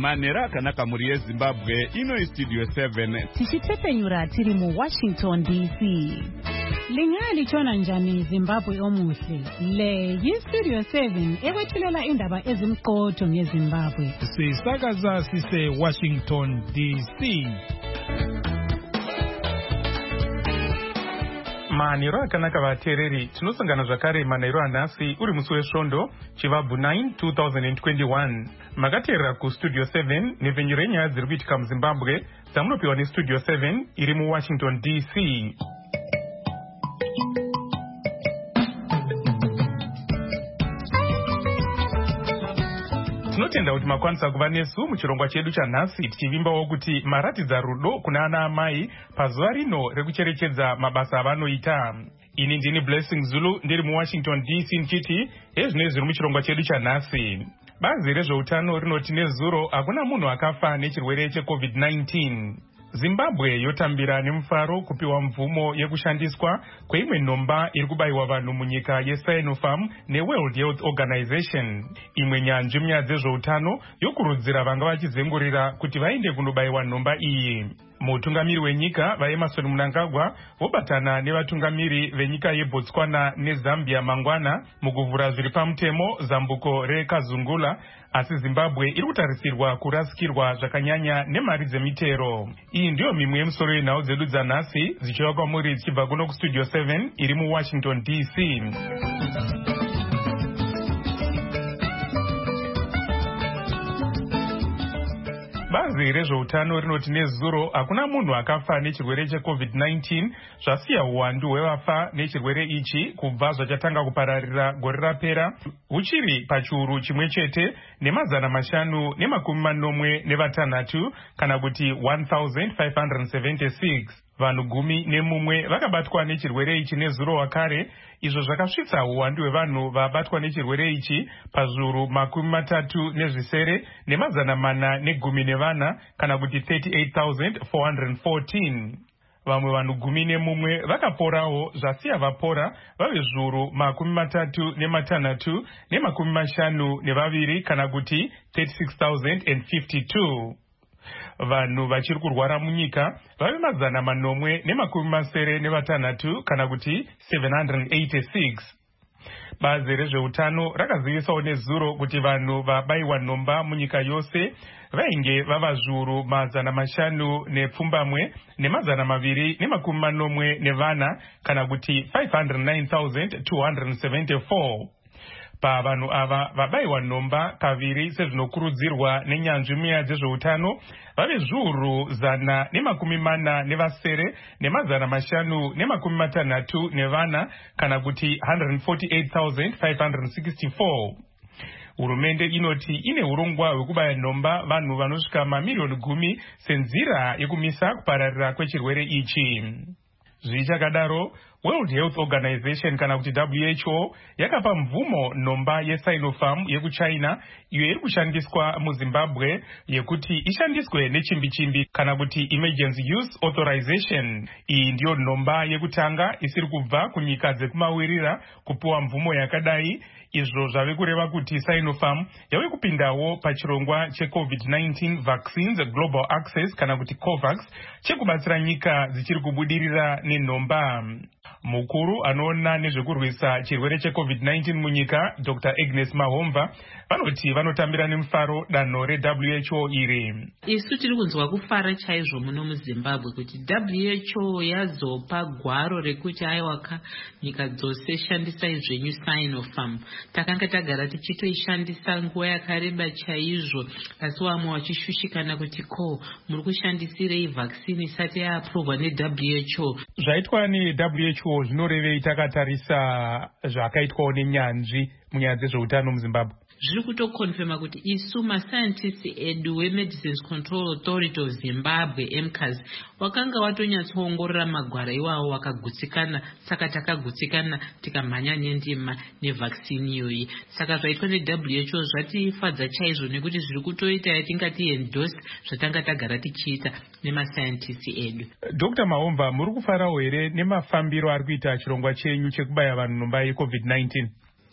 manera akanaka muri yeZimbabwe ino Studio 7 tichitepenyura tiri mu Washington DC. Lingali chona njani Zimbabwe omuhle. Le yi-Studio 7 ekwethulela indaba ezimqotho ngeZimbabwe. Sisakaza sise Washington DC. Maniro akanaka vateereri, tinosangana zvakare manheru anhasi uri musi wesvondo chivabvu 9 2021. Makateerera kuStudio 7 nepfenyuro yenyaya dziri kuitika muZimbabwe dzamunopiwa neStudio 7 iri muWashington DC. Tinotenda kuti makwanisa kuva nesu muchirongwa chedu chanhasi tichivimbawo kuti maratidza rudo kuna ana amai pazuva rino rekucherechedza mabasa avanoita. Ini ndini Blessing Zulu ndiri muWashington DC ndichiti ezvinezvi zviri muchirongwa chedu chanhasi. Bazi rezveutano rinoti nezuro hakuna munhu akafa nechirwere cheCovid-19. Zimbabwe yotambira nemufaro kupiwa mvumo yekushandiswa kweimwe nhomba iri kubayiwa vanhu munyika yeSinopharm neWorld Health Organization. Imwe nyanzvi munyaya dzezveutano yokurudzira vanga vachizengurira kuti vaende kunobayiwa nhomba iyi. Mutungamiri wenyika vaEmmerson Mnangagwa vobatana nevatungamiri venyika yeBotswana neZambia mangwana mukuvhura zviri pamutemo zambuko reKazungula, asi Zimbabwe iri kutarisirwa kurasikirwa zvakanyanya nemari dzemitero. Iyi ndiyo mimwe yemusoro yenhau dzedu dzanhasi dzichiva kwamuri dzichibva kuno kuStudio 7 iri muWashington DC. Bazi rezveutano rinoti nezuro hakuna munhu akafa nechirwere cheCovid-19 zvasiya uwandu hwevafa nechirwere ichi kubva zvachatanga kupararira gore rapera huchiri pachiuru chimwe chete ne546 kana kuti 1576. Vanhu 11 vakabatwa nechirwere ichi nezuro wakare, izvo zvakasvitsa uwandu hwevanhu vabatwa nechirwere ichi pazviuru 37,414 kana kuti 38,414. Vamwe vanhu 11 vakaporawo zvasiya vapora vave zviuru 36,52 kana kuti 36,052. Vanhu vachiri kurwara munyika vave 876 kana kuti 786. Bazi rezveutano rakazivisawo nezuro kuti vanhu vabayiwa nhomba munyika yose vainge vava zviuru 500,240 kana kuti 509,274. Pavanhu ava vabayiwa nhomba kaviri sezvinokurudzirwa nenyanzvi munyaya dzezveutano vave zviuru 147,564 kana kuti 148,564. Hurumende inoti ine urongwa hwekubaya nhomba vanhu vanosvika mamiliyoni 10 senzira yekumisa kupararira kwechirwere ichi. Zvichakadaro, World Health Organization kana kuti WHO yakapa mvumo nhomba yeSinopharm yekuChina iyo iri kushandiswa muZimbabwe yekuti ishandiswe nechimbi-chimbi kana kuti Emergency Use Authorization. Iyi ndiyo nhomba yekutanga isiri kubva kunyika dzekumawirira kupiwa mvumo yakadai. Izvo zvave kureva kuti Sinopharm yave kupindawo pachirongwa cheCovid-19 Vaccines Global Access kana kuti COVAX chekubatsira nyika dzichiri kubudirira nenhomba. Mukuru anoona nezvekurwisa chirwere cheCovid-19 munyika, Dr. Agnes Mahomva, vanoti vanotambira nemufaro danho reWHO iri. Isu tiri kunzwa kufara chaizvo muno muZimbabwe kuti WHO yazopa gwaro rekuti aiwaka nyika dzose shandisai zvenyu Sinopharm. Takanga tagara tichitoishandisa nguva yakareba chaizvo, asi vamwe vachishushikana kuti muri kushandisirei vaccine isati yaaprovwa neWHO. Zvaitwa neWHO zvinorevei takatarisa zvakaitwawo nenyanzvi munyaya dzezveutano muZimbabwe? Zviri kutokonfirma kuti isu mascientists edu weMedicines Control Authority of Zimbabwe MCAS wakanga watonyatsoongorora magwara iwawo wakagutsikana, saka takagutsikana tikamhanya nendima nevaccine iyoyi. Saka zvaitwa neWHO zvatifadza chaizvo nekuti zviri kutoita yatingati endorse zvatanga tagara tichiita nemascientists edu. Dr. Mahomva, muri kufarawo here nemafambiro ari kuita chirongwa chenyu chekubaya vanhu nhomba yeCovid-19?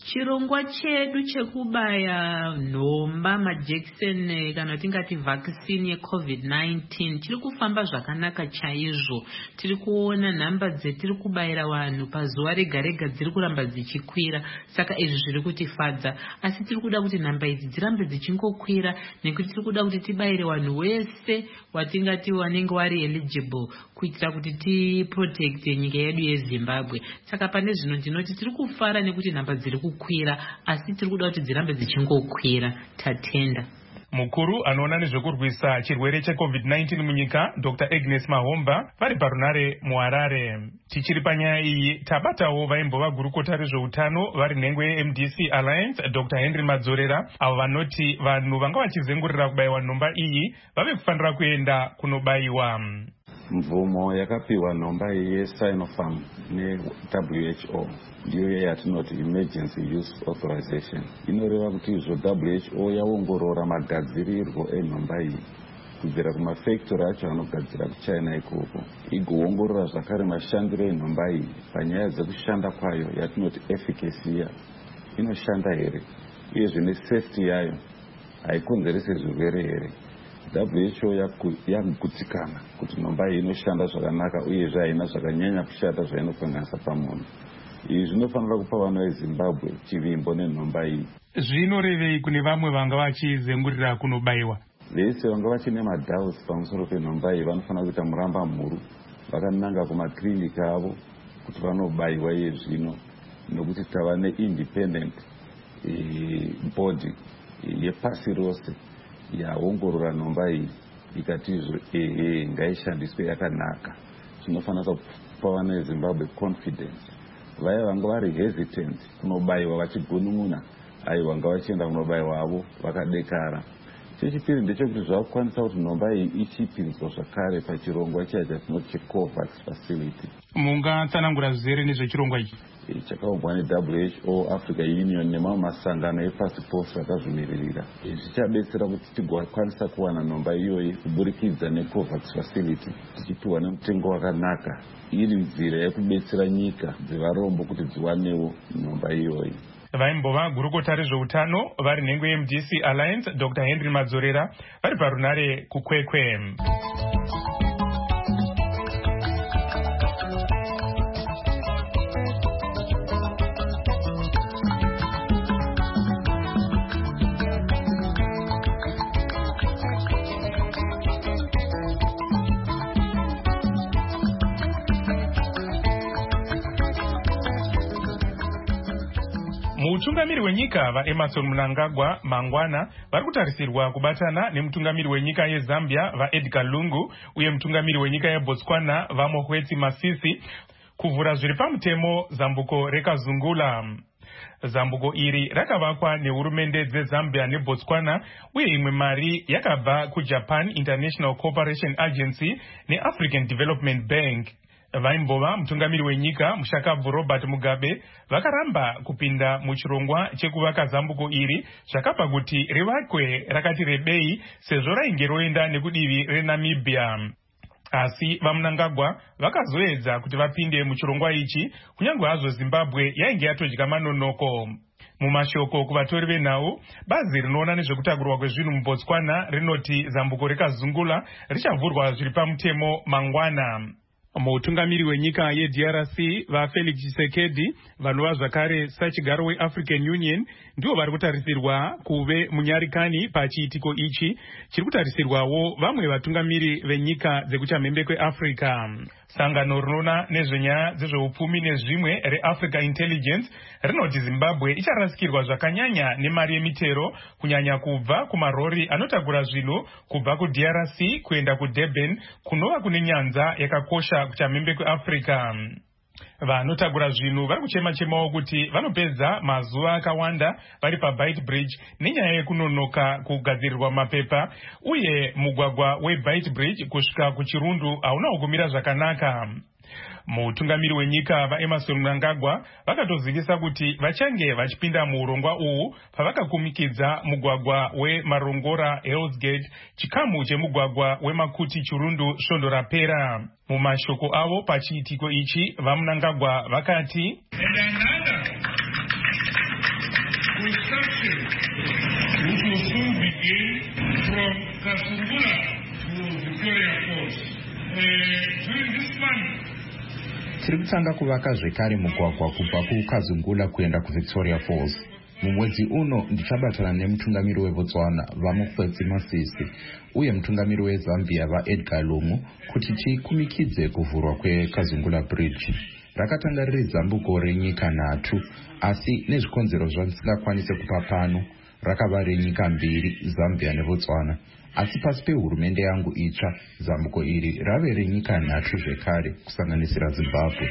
chirongwa chedu chekubaya nhomba majekiseni kana tingati vaccine yeCovid-19 tiri kufamba zvakanaka chaizvo. Tiri kuona nhamba dzetiri kubayira vanhu pazuva rega rega dziri kuramba dzichikwira, saka izvi zviri kutifadza. Asi tiri kuda kuti nhamba idzi dzirambe dzichingokwira nekuti tiri kuda kuti tibayire vanhu wese watingati wanenge wari eligible kuitira kuti tiprotecte nyika yedu yeZimbabwe. Saka pane zvino ndinoti tiri kufara nekuti nhamba dziri kukwira, asi tiri kuda kuti dzirambe dzichingokwira. Tatenda. Mukuru anoona nezvekurwisa chirwere cheCovid-19 munyika, Dr. Agnes Mahomba, vari parunare muHarare. Tichiri panyaya iyi, tabatawo vaimbova gurukota rezveutano vari nhengo yeMDC Alliance, Dr. Henry Madzorera, avo vanoti vanhu vanga vachizengurira kubayiwa nhomba iyi vave kufanira kuenda kunobayiwa. Mvumo yakapiwa nhomba iyi yeSinopharm neWHO ndiyo yatinoti emergency use authorization. Inoreva kuti izvo WHO yaongorora magadzirirwo enhomba iyi kubvira kumafactory acho anogadzira kuChina ikoko, igoongorora zvakare mashandiro enhomba iyi panyaya dzekushanda kwayo yatinoti efficacy yayo, inoshanda here uyezve nesafety yayo haikonzerese zvirwere here. WHO yakugutsikana kuti nhomba iyi inoshanda zvakanaka uyezve haina zvakanyanya kushata zvainokanganisa pamunhu. Izvi zvinofanira kupa vana veZimbabwe chivimbo nenhomba iyi. Zvinorevei kune vamwe vanga vachizengurira kunobayiwa? Vese vanga vachine madoubt pamusoro penhomba iyi vanofanira kuita muramba mhuru vakananga kumaklinika avo kuti vanobayiwa iye zvino, nokuti tava neindependent body yepasi rose yaongorora nhomba iyi ikatizvo ngaishandiswe yakanaka. Zvinofanira kupa vana veZimbabwe confidence. Vaya vanga vari hesitant kunobayiwa vachigunun'una, aiwa vanga vachienda kunobayiwa avo vakadekara. Chechipiri ndechekuti zvakukwanisa kuti nhomba iyi ichipinzwa zvakare pachirongwa chaya chatinoti cheCOVAX facility. Mungatsanangura zvizere nezvechirongwa ichi? Chakaumbwa neWHO, Africa Union nemamwe masangano epasi pose akazvimiririra. Zvichabetsera kuti tigokwanisa kuwana nhomba iyoyi kuburikidza neCOVAX facility tichipiwa nemutengo wakanaka, iri nzira yekubetsera nyika dzevarombo kuti dziwanewo nhomba iyoyi. Vaimbova gurukota rezveutano vari nhengo yeMDC Alliance, Dr. Henry Madzorera, vari parunare kuKwekwe. Mutungamiri wenyika vaEmmerson Mnangagwa mangwana vari kutarisirwa kubatana nemutungamiri wenyika yeZambia vaEdgar Lungu uye mutungamiri wenyika yeBotswana vaMokgweetsi Masisi kuvhura zviri pamutemo zambuko rekazungula. Zambuko iri rakavakwa nehurumende dzeZambia neBotswana uye imwe mari yakabva kuJapan International Cooperation Agency neAfrican Development Bank. Vaimbova mutungamiri wenyika mushakabvu Robert Mugabe vakaramba kupinda muchirongwa chekuvaka zambuko iri zvakapa kuti rivakwe rakati rebei sezvo rainge roenda nekudivi reNamibia. Asi vaMnangagwa vakazoedza kuti vapinde muchirongwa ichi kunyange hazvo Zimbabwe yainge yatodya manonoko. Mumashoko kuvatori venhau, bazi rinoona nezvekutakurwa kwezvinhu muBotswana rinoti zambuko rekazungula richavhurwa zviri pamutemo mangwana. Mutungamiri wenyika yeDRC vaFelix Tshisekedi vanova zvakare sachigaro weAfrican Union ndivo vari kutarisirwa kuve munyarikani pachiitiko ichi chiri kutarisirwawo vamwe vatungamiri venyika dzekuchamhembe kweAfrica. Sangano rinoona nezvenyaya dzezveupfumi nezvimwe reAfrica Intelligence rinoti Zimbabwe icharasikirwa zvakanyanya nemari yemitero kunyanya kubva kumarori anotakura zvinhu kubva kuDRC kuenda kuDurban kunova kune nyanza yakakosha kuchamhembe kweAfrica. Vanotakura zvinhu vari kuchema-chemawo kuti vanopedza mazuva akawanda vari paBeitbridge nenyaya yekunonoka kugadzirirwa mapepa uye mugwagwa weBeitbridge kusvika kuChirundu haunawo kumira zvakanaka. Mutungamiri wenyika vaEmmerson Mnangagwa vakatozivisa kuti vachange vachipinda muurongwa uhu pavakakumikidza mugwagwa weMarongora Hell's Gate, chikamu chemugwagwa weMakuti Chirundu Svondo Rapera. Mumashoko avo pachiitiko ichi vaMnangagwa vakati construction, which will soon begin from Kasungula to Victoria Falls. During this month, tiri kutanga kuvaka zvekare mugwagwa kubva kuKazungula kuenda kuVictoria Falls. Mumwedzi uno ndichabatana nemutungamiri weBotswana vaMokgweetsi Masisi uye mutungamiri weZambia vaEdgar Lungu kuti tikumikidze kuvhurwa kweKazungula Bridge. Rakatanga riri zambuko renyika 3, asi nezvikonzero zvatisingakwanise kupa pano rakava renyika 2, Zambia neBotswana. Asi pasi pehurumende yangu itsva, zambuko iri rave renyika 3 zvekare kusanganisira Zimbabwe.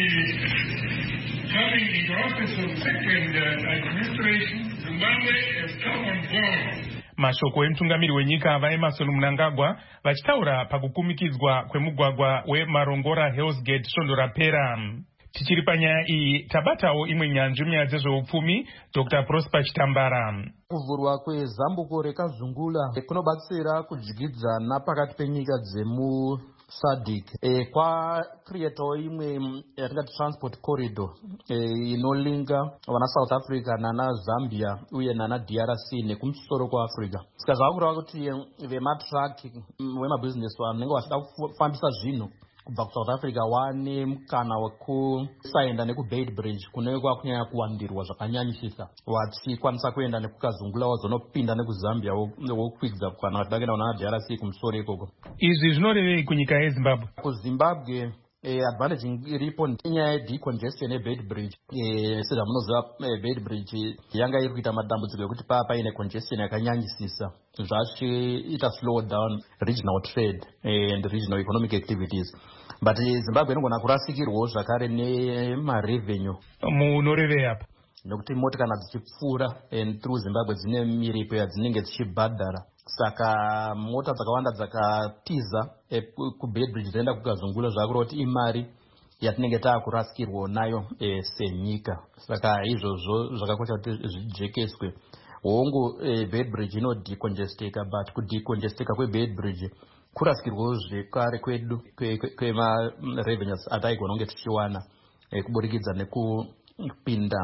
Coming into office of second administration, Zimbabwe has come on board. Mashoko emutungamiri wenyika vaEmmerson Mnangagwa vachitaura pakukumikidzwa kwemugwagwa weMarongora Hell's Gate svondo rapera. Tichiri panyaya iyi tabatawo imwe nyanzvi munyaya dzezveupfumi, Dr. Prosper Chitambara. Kuvhurwa kwezambuko reKazungula kunobatsira kudyidzana pakati penyika dzemu SADC kwacreatawo imwe yatingati transport corridor inolinga vana South Africa nana Zambia uye nana DRC nekumusoro kwaAfrica. Saka zvavakureva kuti vematraki vemabusiness vanenge vachida kufambisa zvinhu kubva kuSouth Africa wane mukana wekusaenda nekuBeit Bridge kune kwakunyanya kuwandirwa zvakanyanyisisa, vachikwanisa kuenda nekuKazungula wazonopinda nekuzambia wokwidza kana kuti vakuenda kuna DRC kumusoro ikoko. Izvi zvinorevei kunyika yeZimbabwe? KuZimbabwe advantage iripo inyaya yedecongestion yeBeit Bridge. Sezvamunoziva Beit Bridge yanga iri kuita madambudziko ekuti paine congestion yakanyanyisisa, zvachiita slow down regional trade and regional economic activities. But Zimbabwe inogona kurasikirwawo zvakare nemarevenue. Munorevei apa? Nokuti moti kana dzichipfuura through Zimbabwe dzine miripo yadzinenge dzichibhadhara. Saka mota dzakawanda dzakatiza kuBeit Bridge dzienda kuKazungula zvakureva kuti imari yatinenge taakurasikirwa nayo senyika. Saka izvozvo zvakakosha kuti zvijekeswe. Hongu Beit Bridge inodecongesteka, but kudecongesteka kweBeit Bridge kurasikirwawo zvekare kwedu kwema-revenues ataigona kunge tichiwana kuburikidza nekupinda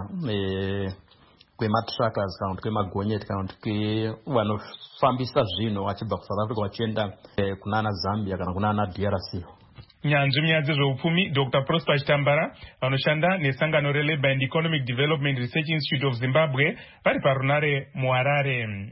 kwema-truckers kana kuti kwemagonyeti kana kuti vanofambisa zvinhu vachibva kuSouth Africa vachienda kunana Zambia kana kunana DRC. Nyanzvi munyaya dzezveupfumi, Dr. Prosper Chitambara vanoshanda nesangano reLabour and Economic Development Research Institute of Zimbabwe vari parunare muHarare.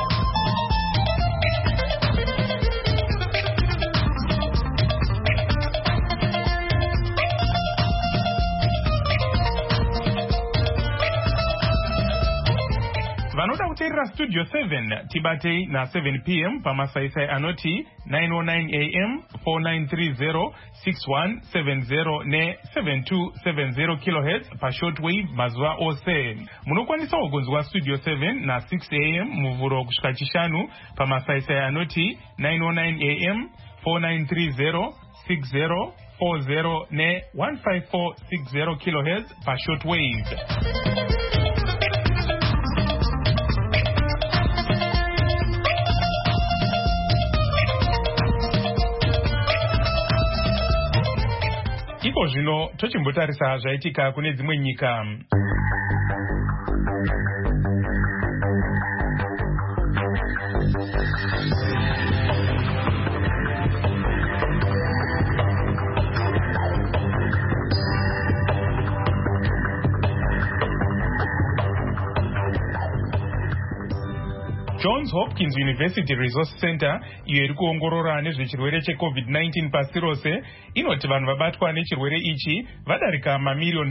Vanoda kuteerera Studio 7 tibatei na7 p.m. pamasaisai anoti 909 am 4930 6170 ne7270 kHz pashortwave mazuva ose. Munokwanisa kugonzwa Studio 7 na 6 am muvhuro kusvika chishanu pamasaisai anoti 909 am 4930 6040 ne 15460 kHz pashortwave. Iko zvino tochimbotarisa zvaitika kune dzimwe nyika. Johns Hopkins University Resource Center iyo iri kuongorora nezvechirwere cheCovid-19 pasi rose inoti vanhu vabatwa nechirwere ichi vadarika mamiliyoni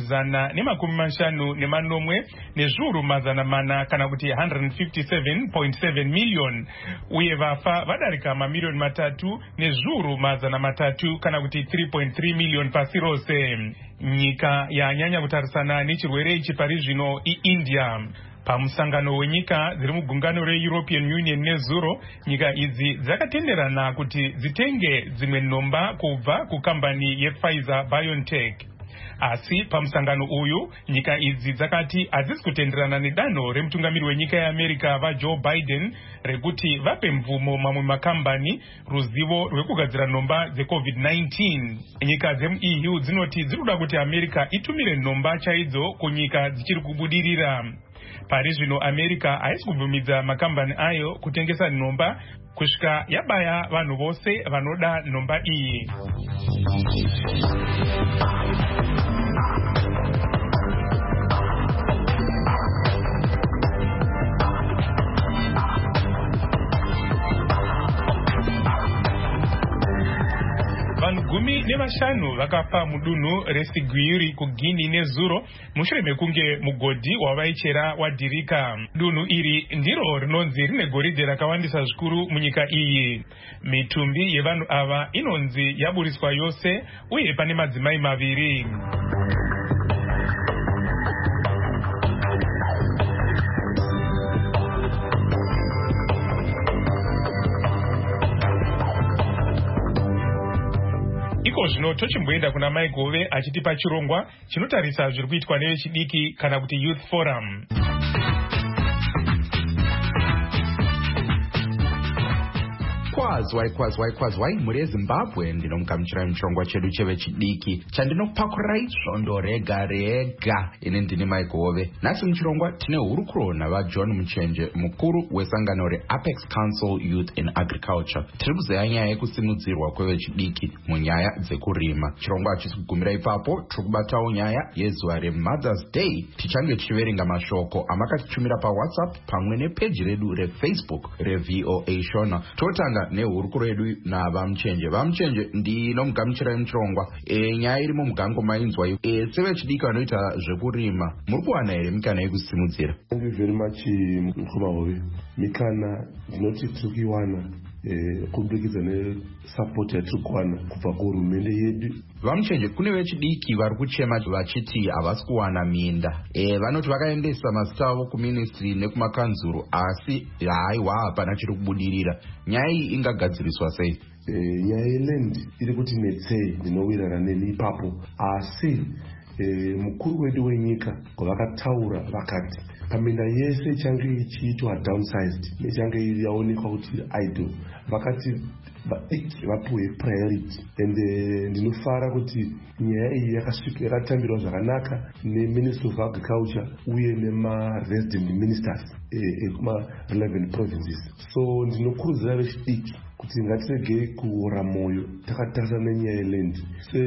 150 nezviuru 400 kana kuti 157.7 million, uye vafa vadarika mamiliyoni 3 nezviuru 300 kana kuti 3.3 million pasi rose. Nyika yanyanya kutarisana nechirwere ichi pari zvino iIndia. Pamusangano wenyika dziri mugungano reEuropean Union nezuro, nyika idzi dzakatenderana kuti dzitenge dzimwe nhomba kubva kukambani yePfizer BioNTech. Asi pamusangano uyu nyika idzi dzakati hadzisi kutenderana nedanho remutungamiri wenyika yeAmerica vaJoe Biden rekuti vape mvumo mamwe makambani ruzivo rwekugadzira nhomba dzeCovid-19. Nyika dzemuEU dzinoti dziri kuda kuti America itumire nhomba chaidzo kunyika dzichiri kubudirira. Pari zvino America haisi kubvumidza makambani ayo kutengesa nhomba kusvika yabaya vanhu vose vanoda nhomba iyi. Vanhu 15 vakafa mudunhu reSiguiri kuGuinea nezuro mushure mekunge mugodhi wavaichera wadhirika. Dunhu iri ndiro rinonzi rine goridhe rakawandisa zvikuru munyika iyi. Mitumbi yevanhu ava inonzi yaburiswa yose uye pane madzimai 2. Iko zvino tochimboenda kuna Mai Gove achitipa chirongwa chinotarisa zviri kuitwa nevechidiki kana kuti Youth Forum. Kwazwai muri eZimbabwe ndinomugamuchirai muchirongwa chedu chevechidiki chandinokupakurai svondo rega rega. Ine ndini Mai Gove. Nhasi muchirongwa tine hurukuro navaJohn Muchenje, mukuru wesangano reApex Council Youth in Agriculture. Tiri kuzeya nyaya yekusimudzirwa kwevechidiki munyaya dzekurima. Chirongwa hachisi kugumira ipapo, tiri kubatawo nyaya yezuva reMothers Day. Tichange tichiverenga mashoko amakatitumira paWhatsApp pamwe nepeji redu reFacebook reVOA Shona. Totanga nehurukuro yedu navaMuchenje. VaMuchenje ndinomugamuchirai muchirongwa. Nyaya iri mumugango mainzwa sevechidiki vanoita zvekurima muri kuwana here mikana yekusimudzira? Thank you very much Mkhumahove. Mikana ndinoti tiri kuiwana kubudikidza nesupport yatiri kuwana kubva kuhurumende yedu. VaMuchenje, kune vechidiki vari kuchema vachiti havasi kuwana minda. Vanoti vakaendesa mazita avo kuministry nekumakanzuru asi haiwa hapana chiri kubudirira. Nyaya iyi ingagadziriswa sei? Nyaya yeland iri kuti netsei ndinowirana neni ipapo, asi mukuru wedu wenyika kwavakataura vakati paminda yese ichange ichiitwa downsized nechange yaonekwa kuti idle, vakati vadiki vapuwe priority. And ndinofara kuti nyaya iyi yakatambirwa zvakanaka neMinister of Agriculture uye nemaresident ministers ekuma11 provinces. So ndinokurudzira vechidiki kuti ngatiregei kuora mwoyo takatarisa nenyaya yeland.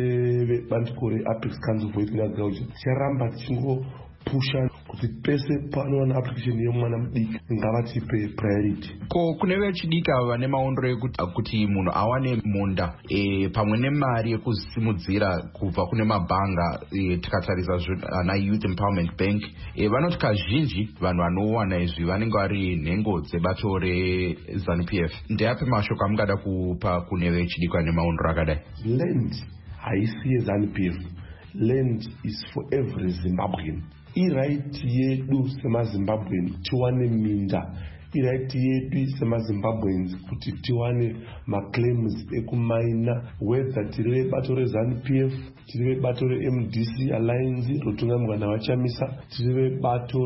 Sebandiko reApex Council for Youth in Agriculture ticharamba tichingopusha kuti pese panowana application yemwana mudiki ngavatipe priority. Ko kune vechidiki ava vane maondero ekuti munhu awane munda pamwe nemari yekuzisimudzira kubva kune mabhanga, tikatarisa ana Youth Empowerment Bank, vanoti kazhinji vanhu vanowana izvi vanenge vari nhengo dzebato reZANU-PF. Ndeapi mashoko amungada kupa kune vechidiki vane maondero akadai? Land haisi yeZANU-PF. Land is for every Zimbabwean. Iright yedu semaZimbabwean tiwane minda. Iright yedu semaZimbabweans kuti tiwane maclaims ekumaina, whether tiri bato reZANU-PF, tiri bato reMDC Alliance rotungamwa navachamisa, tiri bato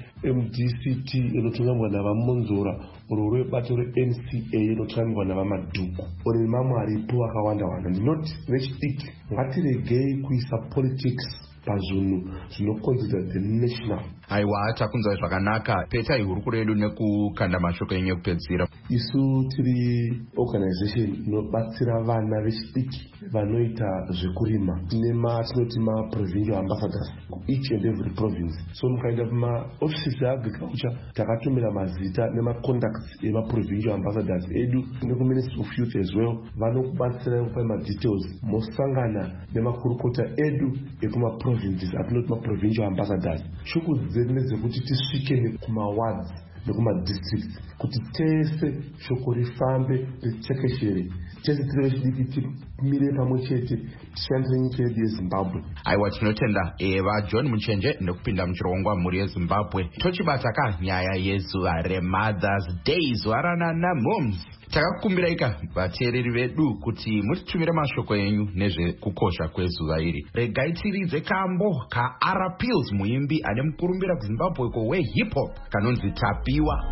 reMDCT rotungamwa navamonzora, oro bato reNCA rotungamwa navamadhuku, ori mamwe aripo akawanda wanda. Ndinoti vechidiki ngatiregei kuisa politics pazvinhu zvinokonzera the national. Aiwa, takunzwa zvakanaka. Petai hurukuro yedu nekukanda mashoko enyu ekupedzisira. Isu tiri organization inobatsira vana vechidiki vanoita zvekurima. Tinoti ma-provincial ambassadors each and every province. So mukaenda kuma-offices eagriculture takatumira mazita nema-contacts ema-provincial ambassadors edu neku-Ministry of Youth as well. Vanokubatsira kupa ma-details mosangana nemakurukota edu ekuma-provinces atinoti ma-provincial ambassadors. Ndezekuti tisvike kumawards nekumadistricts kuti tese shoko rifambe ritekeshere, tese tiri vechidiki timire pamwe chete tishandire nyika yedu yeZimbabwe. Aiwa, tinotenda vaJohn Muchenje ndokupinda muchirongwa muri yeZimbabwe. Tochibata nyaya yezuva reMothers Day, zuva ranamomzi. Takakumbiraika vateereri vedu kuti mutitumire mashoko enyu nezvekukosha kwezuva iri. Regai tiridze kambo kaRPills, muimbi ane mukurumbira kuZimbabwe wehip hop kanonzi Tapiwa.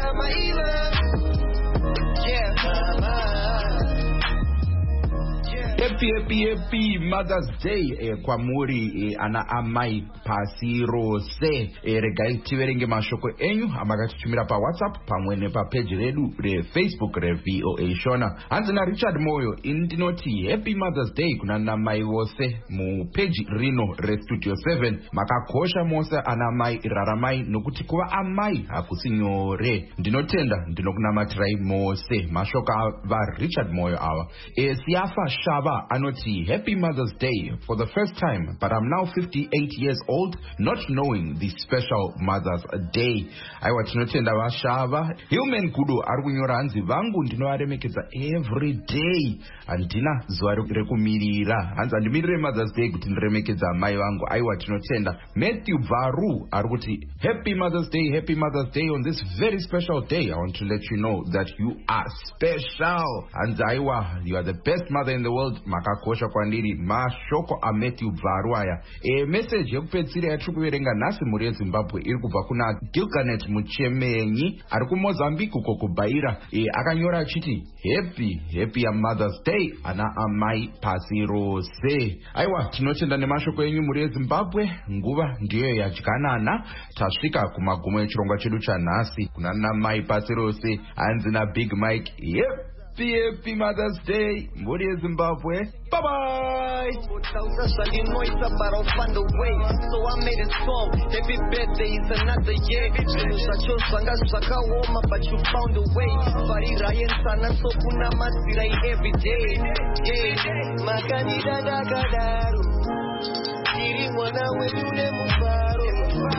Happy Mother's Day kwamuri ana amai pasi rose. Regai tiverenge mashoko enyu amakatitumira pa WhatsApp pamwe nepapeji redu reFacebook reVOA Shona. Hanzina Richard Moyo indinoti Happy Mother's Day kuna namai vose mupeji rino reStudio 7. Makakosha mose ana mai raramai nokuti kuva amai hakusinyore. Ndinotenda ndinokunamatirai mose. Mashoko va Richard Moyo awa. Siafa Shaba anoti Happy Mother's Day for the first time, but I'm now 58 years old not knowing the special Mother's Day. Aiwa tinotenda vashava. Human kudo arikunyora hanzi vangu ndinovaremekedza every day. Andina zuva rekumirira. Hanzi andimirire Mother's Day kuti ndiremekedza mai vangu. Aiwa tinotenda. Matthew Varu arikuti Happy Mother's Day, Happy Mother's Day. On this very special day, I want to let you know that you are special. Hanzi aiwa, you are the best mother in the world. Makakosha kwandiri mashoko a Matthew Varu aya. Message yekupedzisira yatiri kuverenga nhasi mhuri yeZimbabwe iri kubva kuna Gilganet Muchemenyi ari kuMozambique uko kuBaira. Akanyora achiti happy Mother's Day ana amai pasi rose. Aiwa tinotenda nemashoko enyu mhuri yeZimbabwe. Nguva ndiyo yadyanana. Tasvika kumagumo echirongwa chedu chanhasi kuna namai pasi rose. Hanzi naBig Mike. Happy Mother's Day, mhuri yeZimbabwe. Bye bye. So I made a song. Happy birthday is another year. But you found a way. So kuna masira every day. Makani dada kadaru. Iri mwana wenyune mubaro.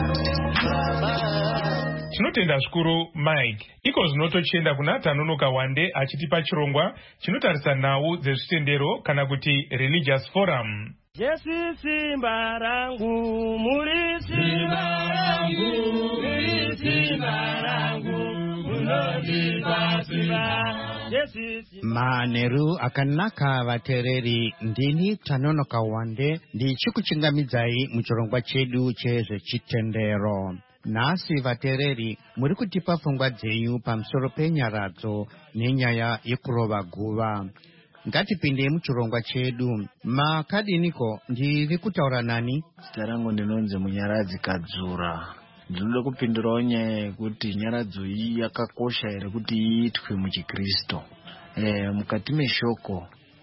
Tinotenda zvikuru Mike. Iko zvinotochenda kuna Tanonoka Wande achitipa chirongwa chinotarisa nhau dzezvitendero kana kuti religious forum. Jesu simba rangu, muri simba rangu, muri simba rangu, munondipa simba. Maneru akanaka vatereri, ndini Tanonoka Wande ndichikuchingamidzai muchirongwa chedu chezvechitendero. Nhasi vatereri muri kutipa pfungwa dzenyu pamusoro penyaradzo nenyaya yekurova guva. Ngatipinde muchirongwa chedu. Makadiniko ndiri kutaura nani? Zita rangu ndinonzi Munyaradzi Kadzura. Ndinoda kupindurawo nyaya yekuti nyaradzo iyi yakakosha here kuti iitwe muchiKristu. Mukati meshoko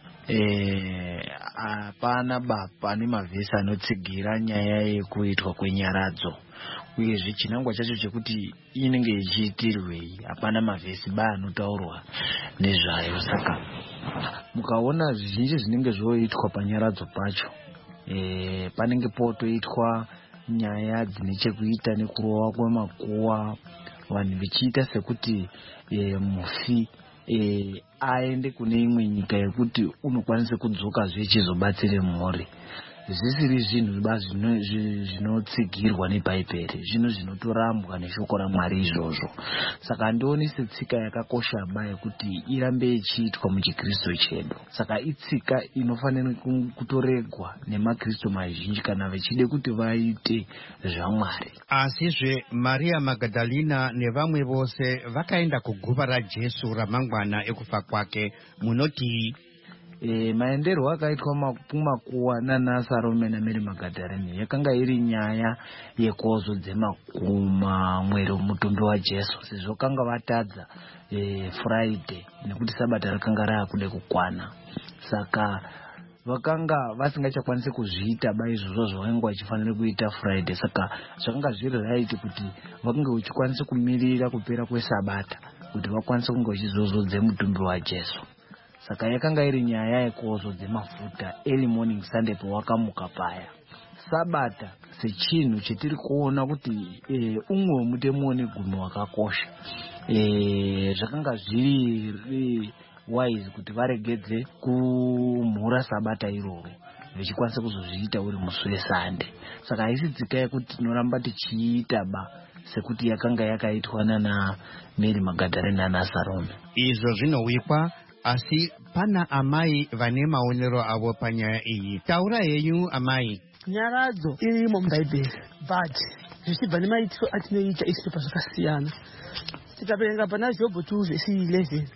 hapana baba ane mavhesi anotsigira nyaya yekuitwa kwenyaradzo. Uyezve chinangwa chacho chekuti inenge ichiitirwei hapana mavhesi anotaurwa nezvayo. Saka mukaona zvizhinji zvinenge zvoitwa panyaradzo pacho, panenge potoitwa nyaya dzine chekuita nekurova kwemakuwa, vanhu vichiita sekuti mufi aende kune imwe nyika yekuti unokwanisa kudzoka zvechizobatsire mhuri. Zvisiri zvinhu zvinotsigirwa nebhaibheri, zvinhu zvinotorambwa neshoko raMwari izvozvo. Saka ndioni setsika yakakosha yekuti irambe ichiitwa muchiKristu chedu. Saka itsika inofanira kutoregwa nemaKristu mazhinji kana vechide kuti vaite zvaMwari. Asizve Maria Magdalena nevamwe vose vakaenda kuguva raJesu ramangwana ekufa kwake. Munoti maenderwo akaitwa kumakuwa naNasalome naMary Magdalene yakanga iri nyaya yekozodze makuma mwero mutumbi waJesu. Sezvo kanga vatadza Friday nekuti sabata rakanga raakude kukwana. Saka vakanga vasingachakwanisi kuzviita izvozvo zvavanga vachifanira kuita Friday. Saka zvakanga zviri right kuti vakange vachikwanisa kumirira kupera kwesabata kuti vakwanise kunge vachizozodze mutumbi waJesu. Saka yakanga iri nyaya yekozodze mafuta early morning Sunday pawakamuka paya. Sabata sechinhu chetiri kuona kuti umwe wemutemo negumi wakakosha. Zvakanga zviri wise kuti varegedze kumhura sabata iroro vechikwanisa kuzozviita uri musi weSunday. Saka haisi tsika yekuti tinoramba tichiita sekuti yakanga yakaitwa naMary Magdalene naSalome. Izvo zvinowikwa, asi pana amai vane maonero avo panyaya iyi. Taura yenyu amai. Nyaradzo irimo mubhaibheri, but zvichibva nemaitiro atinoita isusu pazvakasiyana. tikaperenga pana Jobho 2:11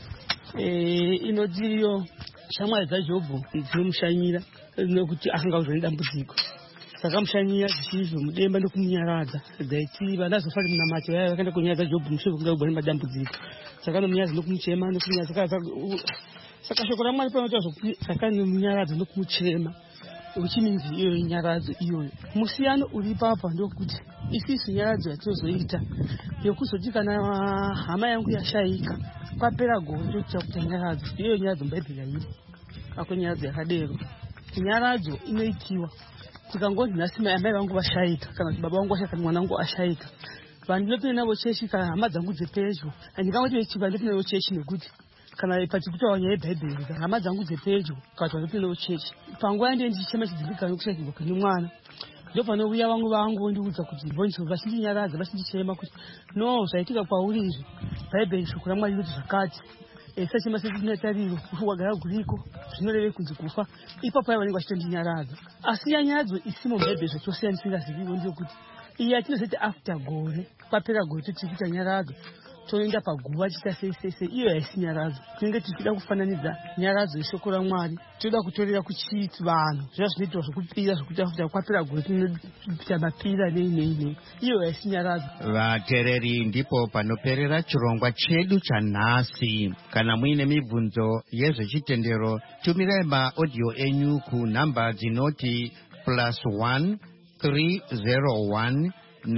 inodziyo shamwari dzaJobho dzinomushanyira nokuti akanga nedambudziko saka mushanyira zvisizvo mudemba ndokumunyaradza dzaiti vanazofa munamacho yaya vakaenda kunyaradza Jobho mushure kunga ubva nemadambudziko saka nomunyaradza nokumuchema nokumunyaradza saka shoko raMwari panotaura kuti saka nomunyaradza nokumuchema uchiminzi iyo nyaradzo iyoyo musiyano uri papa ndokuti isisi nyaradzo yatinozoita yokuzoti kana hama yangu yashaika kwapera gore tokuita kuti nyaradzo iyo nyaradzo mubhaibheri yairi ako nyaradzo yakadero nyaradzo inoitiwa tikangonzi nhasi amai vangu vashaika kana kuti baba vangu vashaika kana mwana wangu ashaika vanhu ndinopinda navo chechi kana hama dzangu dzepedyo handingamati vechiva ndopinda navo chechi nekuti kana pachikutaura nyaya yebhaibheri kana hama dzangu dzepedyo kana kuti vandopinda navo chechi panguva yandee ndichichema chidzimbikana nokushakirwa kune mwana ndopanouya vamwe vangu vondiudza kuti mboniso vachindinyaradza vachindichema kuti no zvaitika kwauri izvi bhaibheri shoko raMwari rinoti zvakati sachema setinyatariro kufa kwagara guriko zvinoreve kunzi kufa ipapo paya vanenge vachitondinyaradza asi yanyaradzo isimo mubhaibheri zvachosiyana ndisingaziviwo ndeyekuti iyi yatinozoti after gore kwapera gore totiri kuita nyaradzo toenda paguva chita seisese iyo haisi nyaradzo tinenge tichida kufananidza nyaradzo yeshoko raMwari toda kutorera kuchiti vanhu zviya zvinoitwa zvokupira zvokuita futa kwapera gore tinoita mapira nei iyo haisi nyaradzo. Vateereri, ndipo panoperera chirongwa chedu chanhasi. Kana muine mibvunzo yezvechitendero tumirai maaudio enyu kunhamba dzinoti +1 301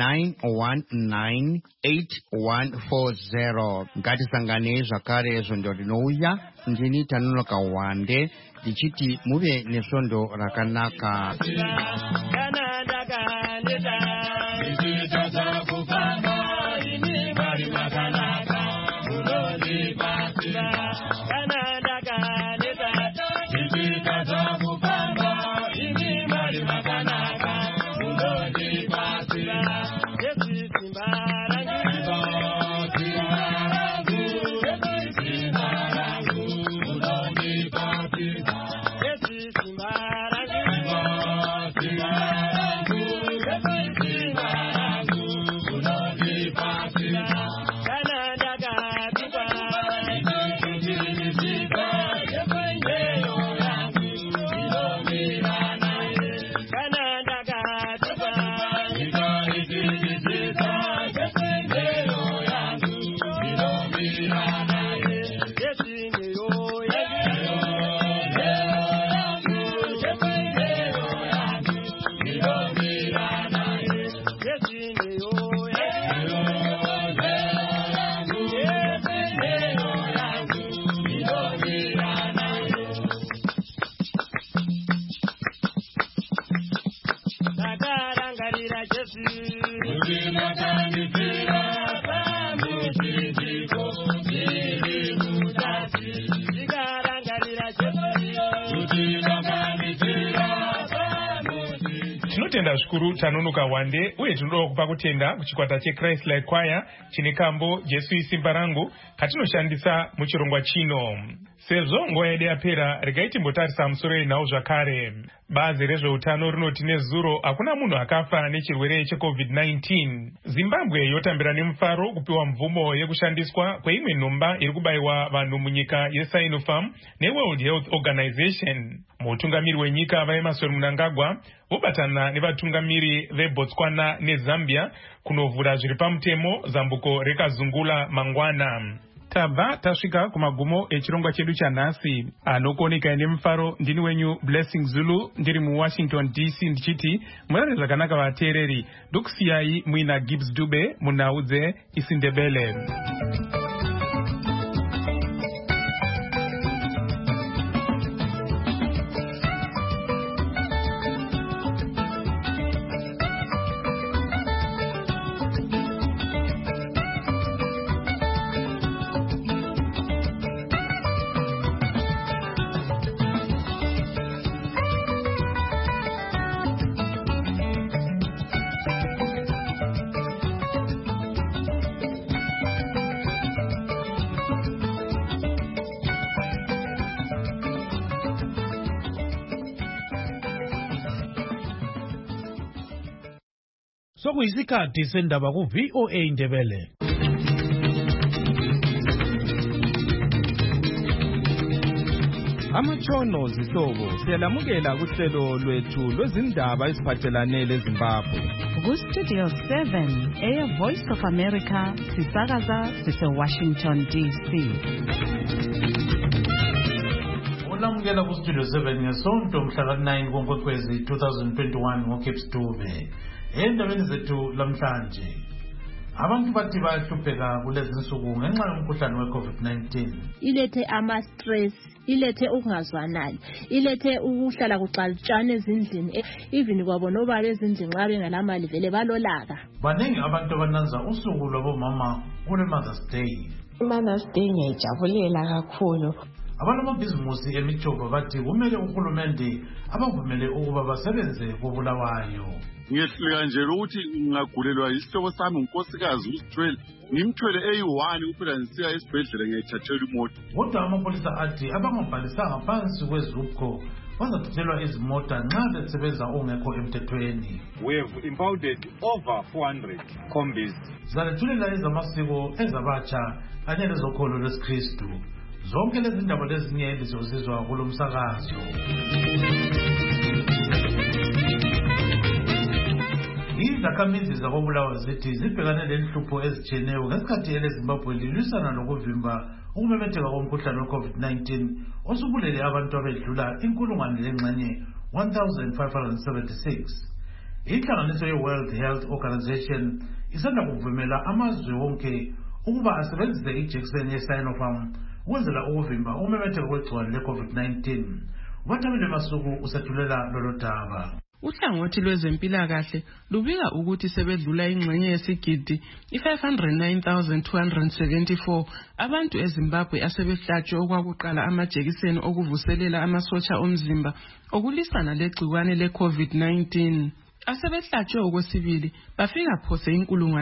9198140. Ngatisangane zvakare svondo rinouya. Ndini Tanunoka Wande ndichiti muve nesvondo rakanaka. Tinotenda zvikuru Tanunoka Wande uye tinoda kupa kutenda kuchikwata cheChrist Like Choir chine kambo Jesu isimba rangu katinoshandisa muchirongwa chino. Sezvo nguva yedu yapera, regai timbotarisa musoro yenhau zvakare. Bazi rezveutano rinoti nezuro hakuna munhu akafa nechirwere cheCovid-19. Zimbabwe yotambira nemufaro kupiwa mvumo yekushandiswa kweimwe nhomba iri kubayiwa vanhu munyika yeSinopharm neWorld Health Organization. Mutungamiri wenyika vaEmmerson Mnangagwa vobatana nevatungamiri veBotswana neZambia kunovhura zviri pamutemo zambuko rekazungula mangwana. Tabva tasvika kumagumo echirongwa chedu chanhasi. Anokuoneka nemufaro ndini wenyu Blessing Zulu ndiri muWashington DC ndichiti murare zvakanaka vateereri. Ndokusiyai muina Gibbs Dube munhau dzeIsindebele. Sokuyisikhathi sendaba ku VOA Ndebele. Amatshono zihlobo siyalamukela kuhlelo lwethu lwezindaba eziphathelane leZimbabwe. Ku-Studio 7 e-Voice of America sisakaza sise-Washington DC. Ulamukela ku-Studio 7 ngesonto mhla ka-9 kuNkwekwezi 2021 ngoCape Dube. Endabeni zethu lamhlanje, abantu bathi bayahlupheka kulezi nsuku ngenxa yomkhuhlane we-COVID-19. Ilethe ama-stress, ilethe ukungazwanani, ilethe ukuhlala kuxalitshana ezindlini, even kwabo nobaba ezindlini nxa bengalamali vele balolaka. Baningi abantu abananza usuku lwabomama kule Mother's Day. Mother's Day ngiyayijabulela kakhulu. Abanamabhizimusi emitshova bathi kumele uhulumende abavumele ukuba basebenze koBulawayo. Ngiyehluleka nje ukuthi ngingagulelwa isihlobo sami unkosikazi uSithwele ngimthwele eyi-1 kuphela ngisiya esibhedlela ngiyayithathela imoto. Kodwa amapolisa athi abangabhalisanga phansi kweZUPCO bazathathelwa izimota nxa besebenza ongekho emthethweni. We have impounded over 400 combis. Zalethulela ezamasiko ezabatsha kanye lezokholo lwesikristu. Zonke lezi ndaba lezinye lizozizwa kulo msakazo. Izakhamizi zakoBulawayo zithi zibhekane lenhlupho ezitshiyeneyo ngesikhathi eleZimbabwe lilwisana lokuvimba ukumemetheka komkhuhlane we-COVID-19 osubulele abantu abedlula 1,576. Inhlanganiso ye-World Health Organization isanda kuvumela amazwe wonke ukuba asebenzise ijekiseni ye-Sinopharm ukwenzela ukuvimba ukumemetheka kwegciwane le-COVID-19. Ubathabile Masuku usethulela lolo daba. Uhlangothi lwezempilakahle lubika ukuthi sebedlula ingxenye yesigidi i-509,274 abantu eZimbabwe asebehlatshwe okwakuqala amajekiseni okuvuselela amasotsha omzimba okulisana legciwane le-COVID-19. Asebehlatshwe okwesibili bafika phose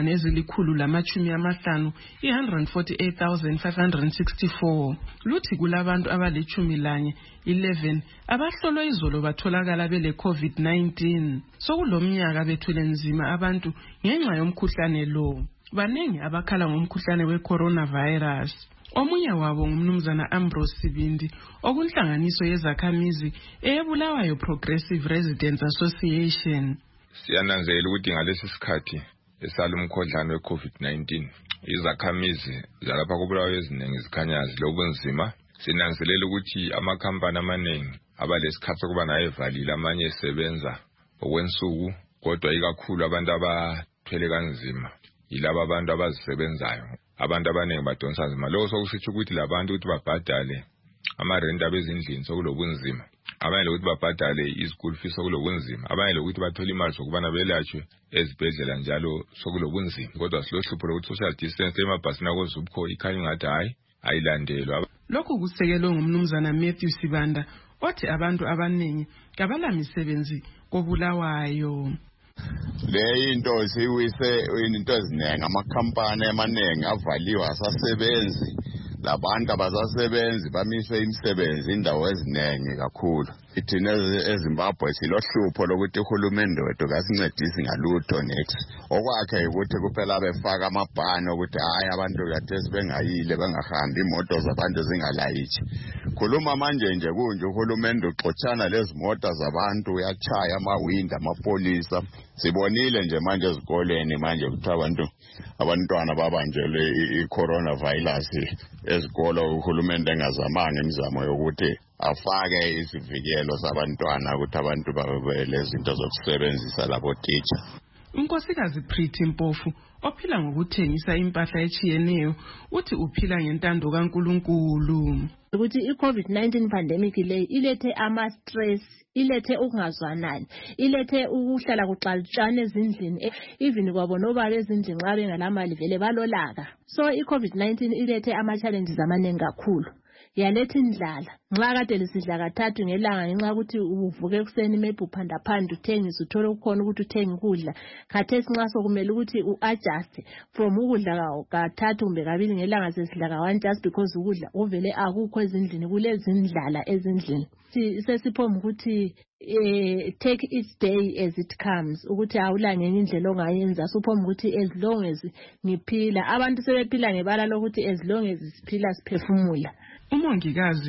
148,564. Luthi kulabantu abali-11 abahlolwa izolo batholakala bele COVID-19. Sokulomnyaka bethwele nzima abantu ngenxa yomkhuhlane lo. Baningi abakhala ngomkhuhlane we-coronavirus. Omunye wabo ngumnumzana Ambrose Sibindi okunhlanganiso yezakhamizi eyeBulawayo Progressive Residents Association. Siyananzela ukuthi ngalesi sikhathi esalumkhuhlane we-COVID-19 izakhamizi zalapha koBulawayo eziningi zikhanya zilobunzima. Sinanzelela ukuthi amakhampani amaningi abalesikhathi sokuba naye evalile amanye esebenza okwensuku, kodwa ikakhulu abantu abathwele kanzima yilabo abantu abazisebenzayo. Abantu abaningi badonsa nzima. Lokho sokusitsho ukuthi labantu ukuthi babhadale amarenti abezindlini sokulobunzima, abanye lokuthi babhadale i-school fees sokulobunzima, abanye lokuthi bathole imali zokubana belatshwe ezibhedlela njalo sokulobunzima. Kodwa silohlupho lokuthi social distance emabhasini akoZUPCO ikhanya ngathi hayi ayilandelwa. Lokhu kusekelwe ngumnumzana Matthew Sibanda othi abantu abaningi kabalamisebenzi koBulawayo. Le into siwise into eziningi, amakhampani amaningi avaliwe asasebenzi, labantu abasasebenzi bamiswe imisebenzi indawo eziningi kakhulu. Ithina eZimbabwe silohlupho lokuthi uhulumende wethu kasincedisi ngalutho next. Okwakhe ukuthi kuphela befaka amabhani ukuthi hayi abantu khathesi bengayile bengahambi imoto zabantu zingalayithi. Khuluma manje nje kunje uhulumende uxotshana lezi mota zabantu, uyachaya amawindi amapolisa. Sibonile nje manje ezikoleni manje ukuthi abantwana babanjelwe i-coronavirus ezikolo. Uhulumende engazamanga imizamo yokuthi afake isivikelo sabantwana ukuthi abantu babe lezinto zokusebenzisa labo teacher. Unkosikazi Pretty Mpofu ophila ngokuthengisa impahla echiyeneyo uthi uphila ngentando kaNkulunkulu. Ukuthi i-COVID-19 pandemic le ilethe ama-stress, ilethe ukungazwanani, ilethe ukuhlala kuxalitshana ezindlini, even kwabo nobaba ezindlini nxa bengalamali vele balolaka. So i-COVID-19 ilethe ama-challenges amaningi kakhulu. Yaletha indlala. Nxa kade lisidla kathathu ngelanga ngenxa ukuthi uvuke ekuseni maybe uphandaphanda uthengise uthole ukukhona ukuthi uthenge ukudla. Khathesi nxa sokumele ukuthi u-adjust from ukudla kathathu kumbe kabili ngelanga sesidla ka-1 just because ukudla uvele akukho ezindlini, kulezindlala ezindlini. Sesiphoma ukuthi take each day as it comes, ukuthi awula ngenye indlela ongayenza. Suphoma ukuthi as long as ngiphila, abantu sebephila ngebala lokuthi as long as siphila siphefumula. Umongikazi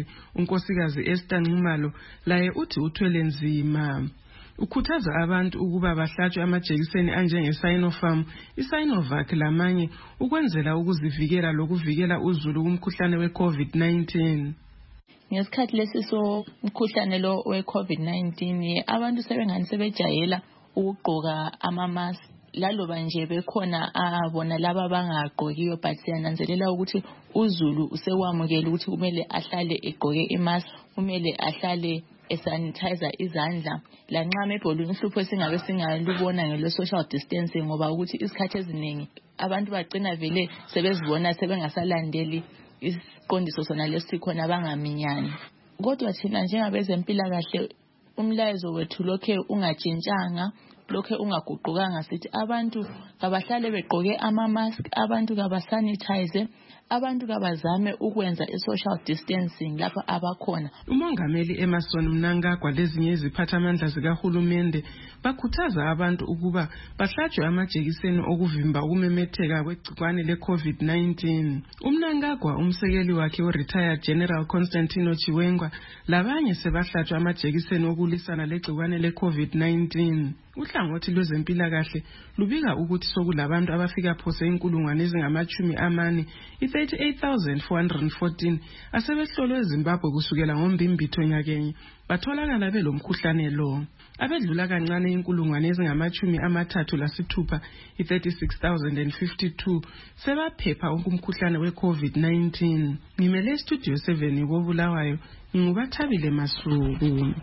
unkosikazi Esther Nxumalo laye uthi uthwele nzima. Ukhuthaza abantu ukuba bahlatshwe amajekiseni anjenge-Sinopharm, i-Sinovac lamanye ukwenzela ukuzivikela lokuvikela uzulu kumkhuhlane we-COVID-19. Ngesikhathi lesi somkhuhlane lo we-COVID-19 abantu sebengani sebejayela ukugqoka ama-mask laloba nje bekhona abona laba bangagqokiyo, but siyananzelela ukuthi uzulu usewamukela ukuthi kumele ahlale egqoke i-mask, kumele ahlale esanitizer izandla lanxa maybe uhlupho singabe singalubona ngelo social distancing ngoba ukuthi isikhathi eziningi abantu bagcina vele sebezibona sebengasalandeli isiqondiso sona lesikhona bangaminyani. Kodwa thina njengabezempilakahle umlayezo wethu lokhe ungatshintshanga, lokhe ungaguqukanga, sithi abantu kabahlale begqoke ama-mask, abantu kabasanitize, abantu kabazame ukwenza i-social distancing lapha abakhona. Umongameli Emerson Mnangagwa lezinye iziphathamandla zikahulumende bakhuthaza abantu ukuba bahlatshwe amajekiseni okuvimba ukumemetheka kwegcikwane le-COVID-19. Umnangagwa umsekeli wakhe u-retired General Constantino Chiwengwa labanye sebahlatshwe amajekiseni okulwisana legcikwane le-COVID-19. Uhlangothi lwezempilakahle lubika ukuthi sokulabantu abafika phose inkulungwane ezingama-40 i-38,414 asebehlolwe eZimbabwe kusukela ngoMbimbitho nyakenye batholakala belomkhuhlane lo. Abedlula kancane inkulungwane ezingama-36 i-36,052 sebaphepha umkhuhlane we-COVID-19. Ngimele Studio 7 koBulawayo, ngingubathabile Masuku.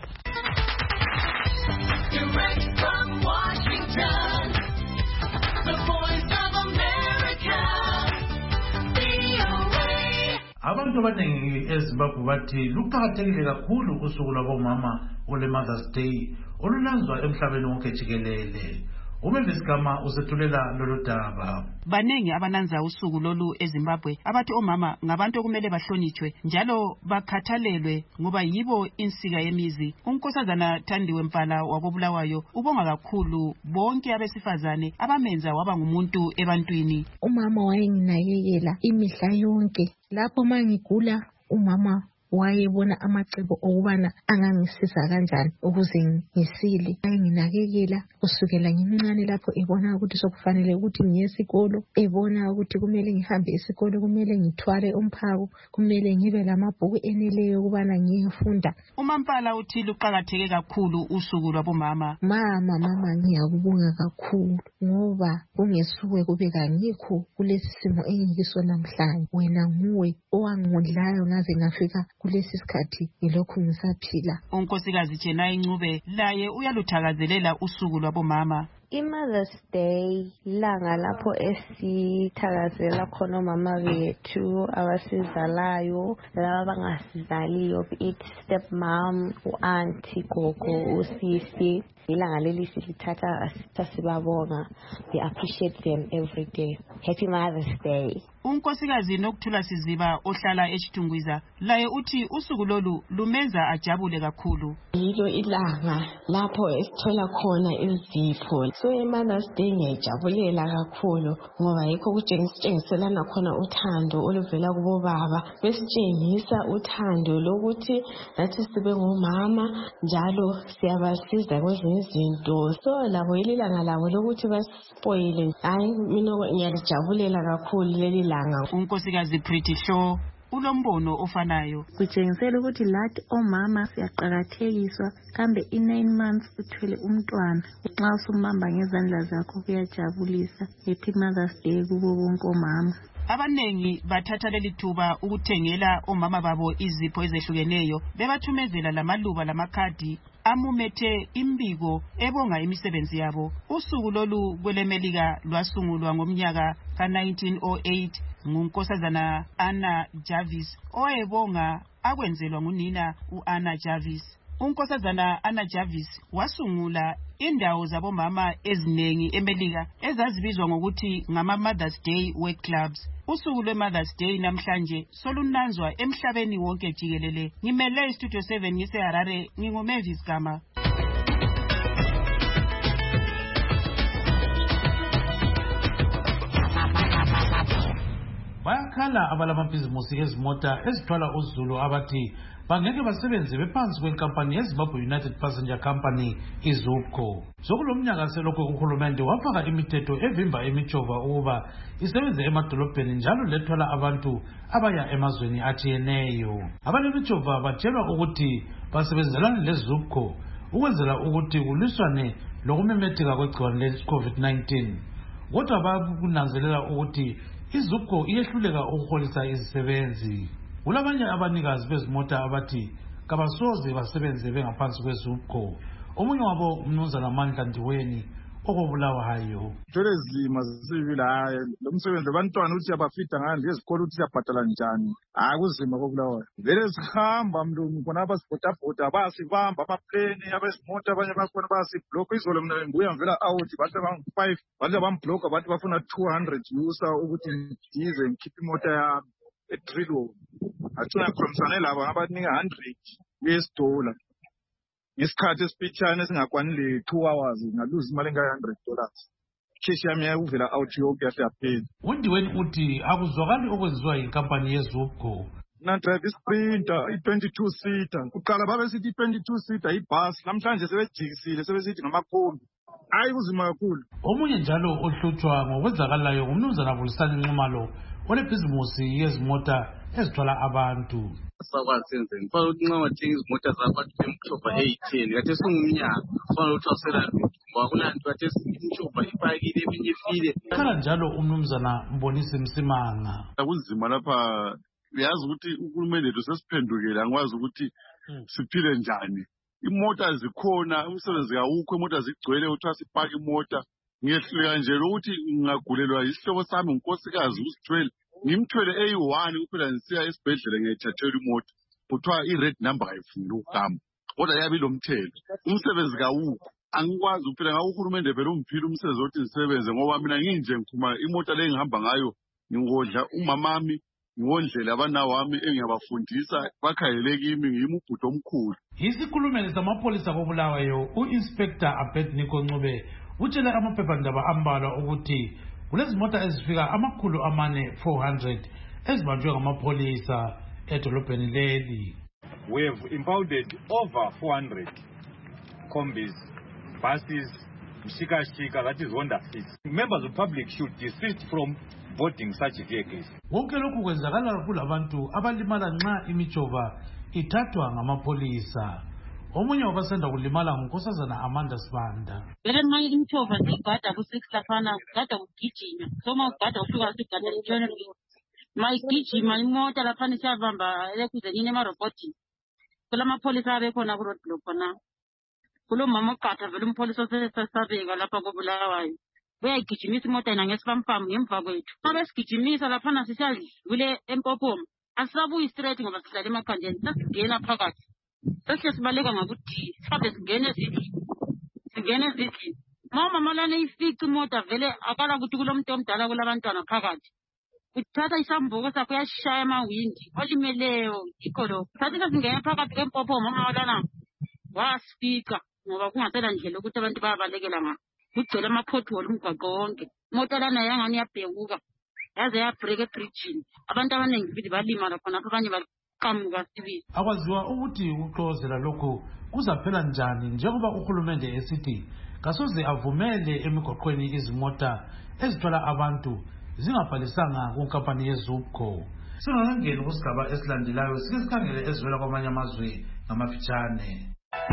Direct from Washington, the Voice of America, VOA. Abantu abaningi eZimbabwe bathi luqakathekile kakhulu usuku lwabomama ole Mother's Day olulanzwa emhlabeni wonke jikelele. Umavis Gama usethulela lolu daba. Banengi abananza usuku lolu eZimbabwe abathi omama ngabantu okumele bahlonitshwe njalo bakhathalelwe ngoba yibo insika yemizi. Unkosazana Thandiwe Mpala wakoBulawayo ubonga kakhulu bonke abesifazane abamenza waba ngumuntu ebantwini. Umama wayenginakekela imihla yonke lapho mangigula, umama wayebona amacebo okubana angangisiza kanjani ukuze ngisile. Ayenginakekela kusukela ngimncane lapho ebona ukuthi sokufanele ukuthi ngiye esikolo, ebona ukuthi kumele ngihambe esikolo, kumele ngithwale umphako, kumele ngibe lamabhuku eneleyo ukubana ngiyefunda. uMampala uthi luqakatheke kakhulu usuku lwabomama. Mama ngiyakubonga kakhulu ngoba kungesuke kube kangikho kulesi simo engikiso namhlanje. Wena nguwe owangondlayo ngaze ngafika kulesi sikhathi ngilokhu ngisaphila. Unkosikazi Jenai Ncube laye uyaluthakazelela usuku lwabomama. I-Mother's Day langa lapho esithakazela khona omama bethu abasizalayo laba abangasizaliyo, it stepmom, u-auntie, gogo, usisi. Ilanga leli silithatha sibabonga. We appreciate them every day. Happy Mother's Day. Unkosikazi Nokuthula Siziba ohlala eChitungwiza laye uthi usuku lolu lumenza ajabule kakhulu. Yilo ilanga lapho esithola khona izipho. So iMother's Day ngiyajabulela kakhulu ngoba yikho kutshengiselana khona uthando oluvela kubo baba, besitshengisa uthando lokuthi nathi sibe ngomama njalo siyabasiza kwezinye izinto. So labo ilanga labo lokuthi baspoile. Hayi mina ngiyalijabulela kakhulu leli langa. Unkosikazi Pretty Shaw ulombono ofanayo. Kutshengisela ukuthi lathi omama siyaqakathekiswa, kambe i9 months uthwele umntwana. Nxa usumamba ngezandla zakho kuyajabulisa. Happy Mother's Day kubo bonke omama. Abanengi bathatha leli thuba ukuthengela omama babo izipho ezehlukeneyo bebathumezela lamaluba lamakhadi amumethe imbiko ebonga imisebenzi yabo. Usuku lolu kwelemelika lwasungulwa ngomnyaka ka-1908 ngunkosazana Anna Jarvis owayebonga akwenzelwa ngunina u-Anna Jarvis. Unkosazana Anna Jarvis wasungula indawo zabomama ezinengi eMelika ezazibizwa ngokuthi ngama-Mother's Day Work Clubs. Usuku lwe-Mother's Day namhlanje solunanzwa emhlabeni wonke jikelele. Ngimele iStudio 7 ngiseHarare, nginguMavis Gama. Bayakhala abalamabhizimusi ezimota ezithwala uzulu abathi bangeke basebenze bephansi kwenkampani yeZimbabwe United Passenger Company iZUPCO. Sokulomnyaka selokhu uhulumende wafaka imithetho evimba imitshova ukuba isebenze emadolobheni njalo lethwala abantu abaya emazweni atshiyeneyo. Abanemitshova batshelwa ukuthi basebenzelana leZUPCO ukwenzela ukuthi kulwiswane lokumemetheka kwegciwane le-COVID-19. Kodwa bakunanzelela ukuthi iZUPCO iyehluleka ukuholisa izisebenzi. Kulabanye abanikazi bezimota abathi kabasoze basebenze bengaphansi kweZUPCO. Omunye wabo umnumzana Mandla Ndiweni okobulawayo. Thole zima sivile hayi lo msebenzi abantwana uthi abafida ngani lezikolo uthi abhadala njani. Hayi kuzima kobulawayo. Vele sihamba mlungu khona abasibhodabhoda basibamba amaplane abezimota abanye bakhona basiblock izolo mina ngibuya ngivela out bathi bang5 bathi bamblock abantu bafuna 200 yusa ukuthi ndize ngikhiphe imota yami eDrillo. Athuna khomsane laba abanika 100 US$. Isikhathi esipitshana esingakwani le 2 hours ngaluza imali enga$100. Cash yami yayuvela out yonke yaphela. Undiweni uthi akuzwakali okwenziwa yinkampani yeZUPCO. Na drive isprinter i22 seater. Kuqala babesithi i22 seater ibus namhlanje sebejikisile sebesithi ngamakhombi. Hayi kuzima kakhulu. Omunye njalo ohlutshwa ngokwenzakalayo ngumnumzana Vulisani Nxumalo olebhizimusi yezimota ezithwala abantu. Sakwasenzeni kufanele ukuthi nxa wathenga izimota zakho athi imtshova 810 kade singumnyaka kufanele ukuthi wasela ngoba kulanto kade imtshova ipakile eminye ifile. Khala njalo umnumzana Mbonisi Msimanga. Akuzima lapha uyazi ukuthi uhulumende sesiphendukile angikwazi ukuthi siphile njani. Imota zikhona umsebenzi kawukho imota zigcwele uthiwa sipaka imota ngiyehluleka nje ukuthi ngingagulelwa isihlobo sami unkosikazi usithwele ngimthwele A1 kuphela ngisiya esibhedlela ngiyithathela imoto kuthiwa i-red number ayifuni ukuhamba kodwa yabe ilomthelo umsebenzi kawukho angikwazi ukuphela ngawo uhulumende vele ungiphile umsebenzi othi ngisebenze ngoba mina nginje ngiphuma imota le ngihamba ngayo ngingodla umamami ngondlela abana wami engiyabafundisa bakhayele kimi ngiyimi ubhuti omkhulu. Isikhulumeli samapholisa kobulawayo u-Inspector Abednego Ncube utshele amaphephandaba ambalwa ukuthi kulezimota ezifika 400 ezibanjwe ngamapholisa edolobheni leli. We have impounded over 400 combis, buses, mshika, that is wonderful. Members of the public should desist from boarding such vehicles. Konke lokhu kwenzakala kulabantu abalimala nxa imijova ithathwa ngamapholisa. Omunye wabasenda kulimala ngunkosazana Amanda Sibanda. Vele nxa imijova sigada ku6 laphana sigada kugijima. Soma ugada usuka sigada ntshona. Mayigijima imota laphana siyabamba elekuzeni emaroboti. Kulamapholisa abekhona ku roadblock khona. Kulomama oqatha vele umpholisa osesabeka lapha kobulawayo. Uyayigijimisa imota yena ngesibamfamu ngemva kwethu. Abesigijimisa laphana sisiyadlule eMpophoma. Asisabuyi straight ngoba sihlala emakhandeni. Sasigena phakathi. Sesihle sibaleka ngakuthi sihambe singene zidlini. Mama lana ifica imota vele akala ukuthi kulomuntu omdala kulabantwana phakathi. Uthatha isambuko sakho uyashaya amawindi olimeleyo yikho lo. Sathi singene phakathi kweMpophoma mama lana wasifika ngoba kungasela ndlela ukuthi abantu bayabalekela nga. Kugcwele ama-pothole umgwaqo wonke. Imota lana yangani yabhekuka yaze yabreak ebridgini. Abantu abaningi futhi balimala khonapho abanye baqamuka sibili. Akwaziwa ukuthi ukuxozela lokhu kuzaphela njani njengoba uhulumende esithi kasoze avumele emigwaqweni izimota ezithwala abantu zingabhalisanga kunkampani yeZUPCO. Singakangeni kusigaba esilandelayo sike sikhangele ezivela kwamanye amazwe ngamafitshane.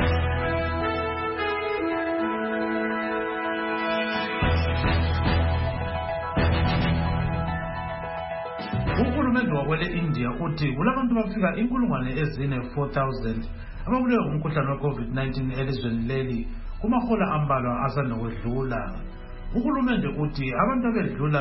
Uhulumende wakwele India uthi kulabantu bafika 4,000 ababulewe ngumkhuhlane we-COVID-19 elizweni leli kumahola ambalwa asanda kwedlula. Uhulumende uthi abantu abedlula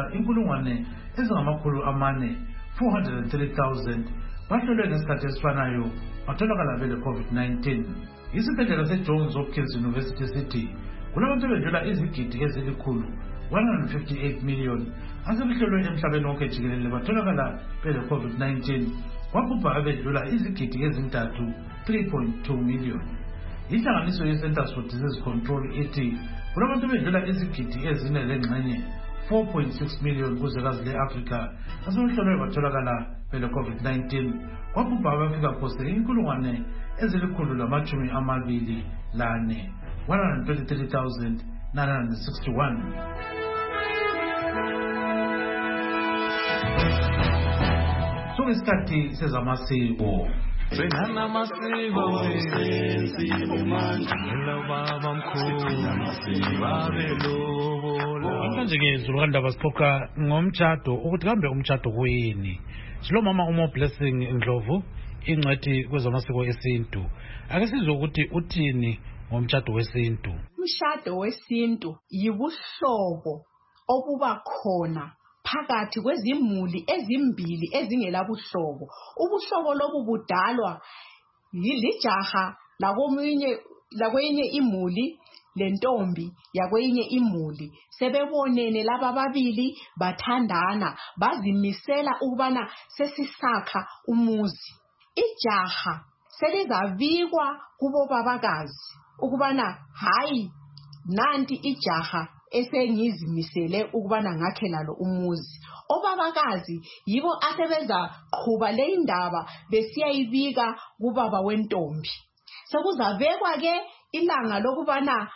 403,000 bahlolwe ngesikhathi esifanayo batholakala bele COVID-19. Isibhedlela seJohns Hopkins University sithi kulabantu abedlula izigidi ezilikhulu 158 million asebehlolwe emhlabeni wonke jikelele batholakala bele COVID-19 kwabhubha abedlula izigidi ezintathu 3.2 million. Inhlanganiso yeCenters for Disease Control ithi kulabantu bedlula izigidi ezine lengxenye 4.6 million kuzwekazi le-Afrika asebehlolwe batholakala bele COVID-19 kwabhubha abafika phose 123,961. So isikhathi sezamasiko namhlanje-ke Zululandaba sixoxa ngomtshado ukuthi kambe umtshado kuyini. Silomama uMo Blessing Ndlovu, ingcwethi kwezamasiko esintu. Ake sizwe ukuthi uthini ngomtshado wesintu. Umshado wesintu yibuhlobo obuba khona phakathi kwezimuli ezimbili ezingelabuhlobo. Ubuhlobo lobu budalwa yilijaha lakwenye imuli lentombi yakwenye imuli. Sebebonene laba babili bathandana, bazimisela ukubana sesisakha umuzi. Ijaha selizabikwa kubo babakazi ukubana hayi nanti ijaha esengizimisele ukubana ngakhe lalo umuzi. Obabakazi yibo asebenza qhuba le indaba besiyayibika kubaba wentombi. Sekuzabekwa ke ilanga lokubana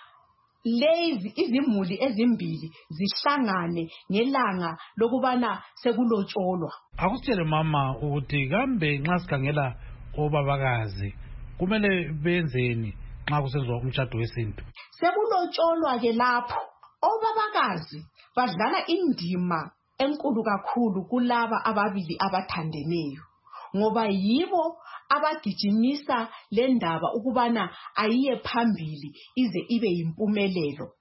lezi izimuli ezimbili zihlangane ngelanga lokubana sekulotsholwa. Akusitshele mama ukuthi kambe nxa sikhangela obabakazi kumele benzeni nxa kusenziwa umtshado wesintu? Sekulotsholwa ke lapho obabakazi badlala indima enkulu kakhulu kulaba ababili abathandeneyo, ngoba yibo abagijimisa le ndaba ukubana ayiye phambili ize ibe yimpumelelo.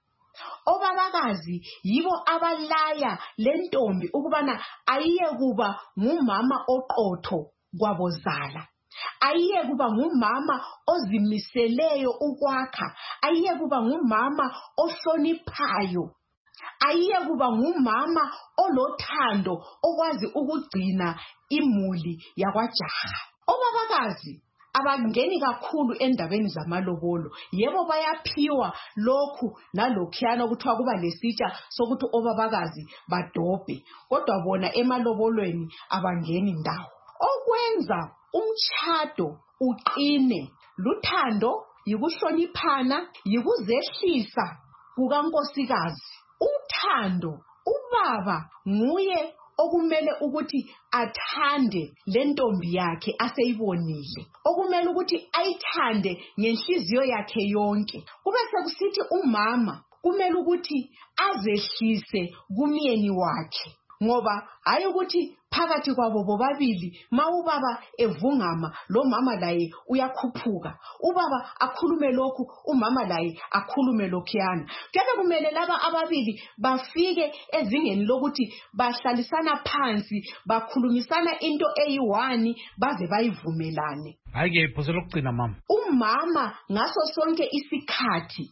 Obabakazi yibo abalaya le ntombi ukubana ayiye kuba ngumama oqotho kwabozala, ayiye kuba ngumama ozimiseleyo ukwakha, ayiye kuba ngumama ohloniphayo, ayiye kuba ngumama olothando okwazi ukugcina imuli yakwajaha. Obabakazi abangeni kakhulu endabeni zamalobolo. Yebo bayaphiwa lokhu nalokhuyana ukuthiwa kuba lesitsha sokuthi obabakazi badobhe, kodwa bona emalobolweni abangeni ndawo. Okwenza umtshado uqine luthando, yikuhloniphana, yikuzehlisa kukankosikazi. Uthando, ubaba nguye okumele ukuthi athande le ntombi yakhe aseyibonile, okumele ukuthi ayithande ngenhliziyo yakhe yonke. Kube sekusithi umama kumele ukuthi azehlise kumyeni wakhe, ngoba hayi ukuthi phakathi kwabo bobabili ma ubaba evungama lo mama laye uyakhuphuka, ubaba akhulume lokhu umama laye akhulume lokhuyana. Kube kumele laba ababili bafike ezingeni lokuthi bahlalisana phansi bakhulumisana into eyi-1 baze bayivumelane. Hayi ke phose lokugcina mama, umama ngaso sonke isikhathi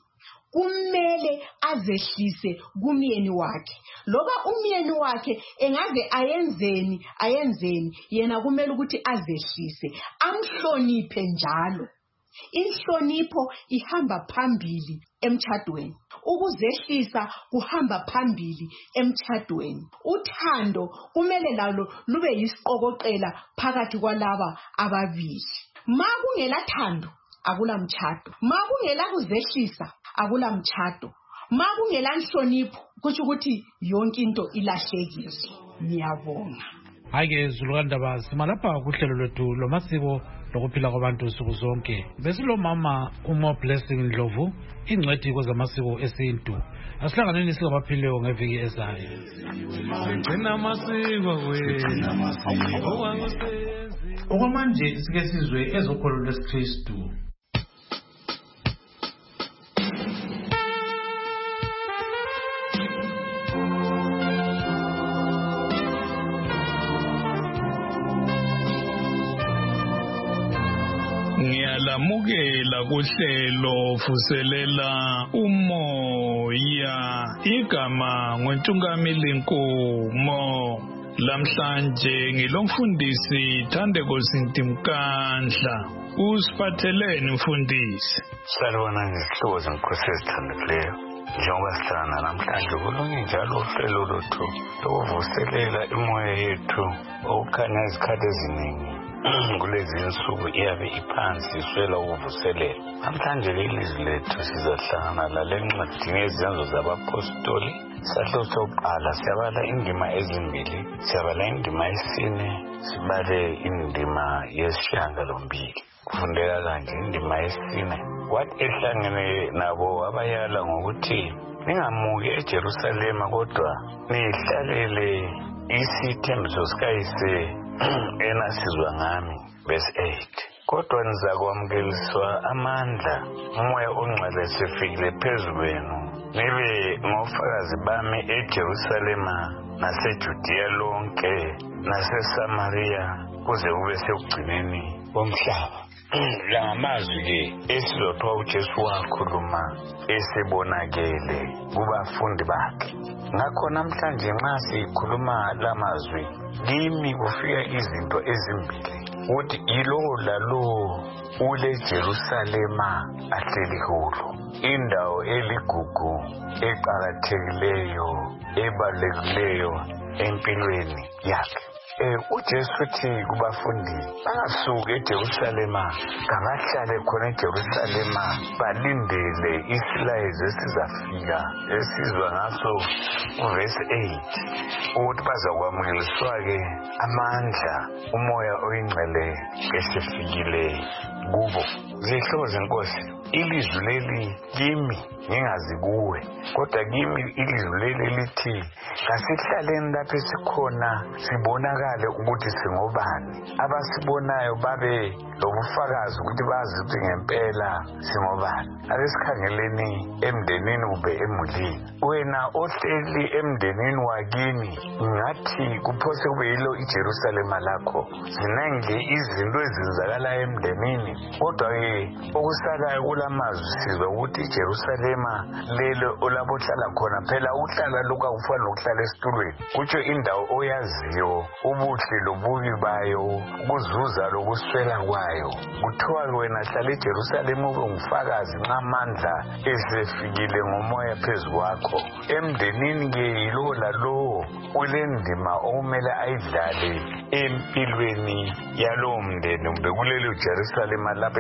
kumele azehlise kumyeni wakhe. Loba umyeni wakhe engaze ayenzeni yena kumele ukuthi azehlise, amhloniphe njalo. Inhlonipho ihamba phambili emtshadweni, ukuzehlisa kuhamba phambili emtshadweni. Uthando kumele lalo lube yisiqokoqela phakathi kwalaba ababili. Ma kungela thando akula mtshado, ma kungela kuzehlisa akula mtshado, ma kungela nhlonipho kuthi ukuthi yonke into ilahlekile. Ngiyabonga. Hayi ke Zululandaba simalapha kuhlelo lwethu lomasiko lokuphila kwabantu usuku zonke. Besilomama uMo Blessing Ndlovu, ingcwethi kwezamasiko esintu. Asihlanganeni singabaphileyo ngeviki ezayo. Okwamanje sike sizwe ezokholo lwesikristu. Ngiyalamukela kuhlelo vuselela umoya, igama ngoNtungamili Nkomo. Lamhlanje ngilomfundisi Thandeko Sintimkandla. Usiphatheleni mfundisi? Salibona ngesihloko zenkosi ezithandileyo. njengoba sihlangana namhlanje kulunye njalo uhlelo lwethu lokuvuselela imoya yethu okukhanya izikhathi eziningi kulezi insuku iyabe iphansi iswela ukuvuselela. Namhlanje lelizwi lethu sizahlangana lale ncwadi ngezenzo zabapostoli. Isahluko sokuqala siyabala indima ezimbili, siyabala indima yesine, sibale indima yesishiyagalombili. Kufundeka kanje indima yesine, wathi ehlangene nabo abayala ngokuthi ningamuki eJerusalema kodwa nihlalele isithembiso sikayise enasizwa ngami. Verse 8, kodwa nizakwamukeliswa amandla umoya ongcwele sefikile phezu kwenu, nibe ngofakazi bami eJerusalema naseJudiya lonke naseSamariya kuze kube sekugcineni komhlaba. La ngamazwi-ke esilothiwa uJesu wakhuluma esebonakele kubafundi bakhe. Ngakho namhlanje nxa sikhuluma la mazwi, kimi kufika izinto ezimbili, ukuthi yilowo lalowo ule Jerusalema ahleli kulo, indawo eligugu eqakathekileyo ebalulekileyo empilweni yakhe. uJesu uthi kubafundi bangasuki eJerusalema, kabahlale khona eJerusalema balindele isilayizo esizafika esizwa ngaso uverse 8 ukuthi bazakwamukeliswa-ke amandla umoya oyingcwele esefikile kubo. Zihlobo zenkosi, ilizwi leli kimi ngingazi kuwe, kodwa kimi ilizwi leli lithi kasihlaleni lapho esikhona sibonakale ukuthi singobani, abasibonayo babe lobufakazi ukuthi bazi ukuthi ngempela singobani. Ake sikhangeleni emndenini kumbe emulini. Wena ohleli emndenini wakini, ngathi kuphose kube yilo iJerusalema lakho. Zinenge izinto ezenzakala emndenini, kodwa-ke okusalayo kulamazwi sizwa ukuthi iJerusalema lelo olabohlala khona, phela uhlala lokhu akufani nokuhlala esitulweni, kutsho indawo oyaziyo ubuhle lobubi bayo, ukuzuza lokuswela kwayo. Kuthiwa wena hlala eJerusalema ube ngufakazi nxa amandla esefikile ngomoya phezu kwakho. Emndenini-ke yilowo lalowo ulendima okumele ayidlale empilweni yalowo mndeni kumbe kulelo Jerusalema lapho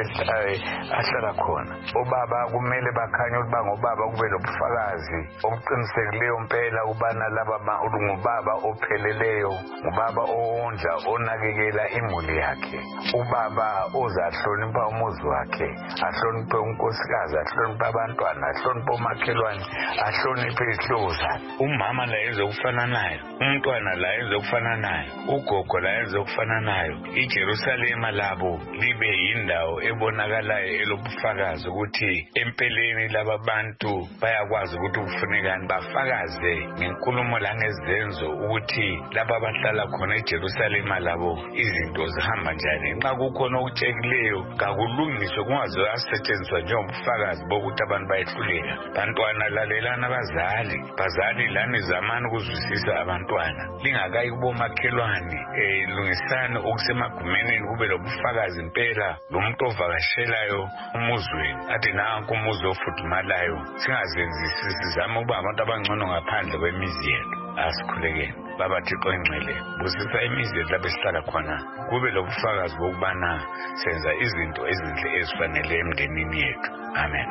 ahlala khona. Obaba kumele bakhanye ukuthi bangobaba, kube lobufakazi obuqinisekileyo mpela ukubana laba ungubaba opheleleyo, ngubaba owondla onakekela imuli yakhe, ubaba ozahlonipha umuzi wakhe, ahloniphe unkosikazi, ahloniphe abantwana, ahloniphe omakhelwane, ahloniphe izihlobo zakhe. Umama la yenze ukufana nayo, umntwana la yenze ukufana nayo, ugogo la yenze ukufana nayo. iJerusalema labo libe yindawo ebonakalayo elobufakazi ukuthi empeleni laba bantu bayakwazi ukuthi kufunekani, bafakaze ngenkulumo langezenzo ukuthi laba abahlala khona eJerusalema labo izinto zihamba njani. Nxa kukhona okutshekileyo kakulungiswe, kungaze asetshenziswa njengobufakazi bokuthi abantu bayehluleka. Bantwana lalelani abazali, bazali lani zamani ukuzwisisa abantwana, lingakayi kubomakhelwane, lungisani okusemagumeni kube lobufakazi impela. Lo muntu ovakashelayo umuzi wenu athi nanku umuzi ofudumalayo, singazenzisi sizame ukuba abantu abangcono ngaphandle kwemizi yethu. Asikhulekeni. Baba Thixo engcwele, busisa imizi yethu lapho esihlala khona, kube lobufakazi bokubana senza izinto ezinhle ezifanele emndenini yethu. Amen.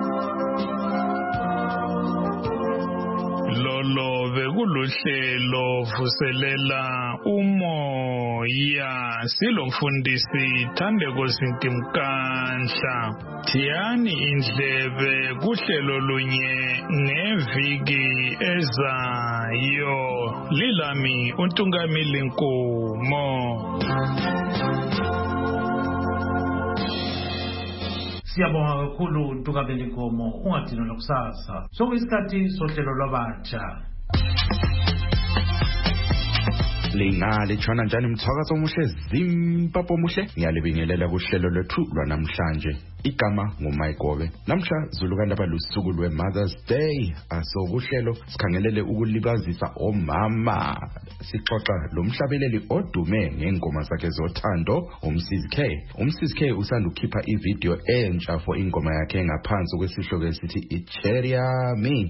Lolo bekuluhlelo vuselela umoya, silomfundisi Thandeko Zintimkanhla. Thiyani indlebe kuhlelo lunye ngeviki ezayo. Lilami uNtungamili Nkomo. Siyabonga kakhulu Ntungamili Nkomo, ungadinwa kusasa. Sokuyisikhathi sohlelo lwabatsha. ingale tshwana njani mthakazo omuhle Zimbabwe omuhle ngiyalibingelela kuhlelo lwethu lwanamhlanje igama nguMayigobe namhla Zulukandaba lusuku lweMother's Day kuhlelo sikhangelele ukulibazisa omama sixoxa lomhlabeleli odume ngengoma zakhe zothando uMsisi K usanda ukukhipha ivideo entsha for ingoma yakhe ngaphansi kwesihloko esithi iCherry Yami.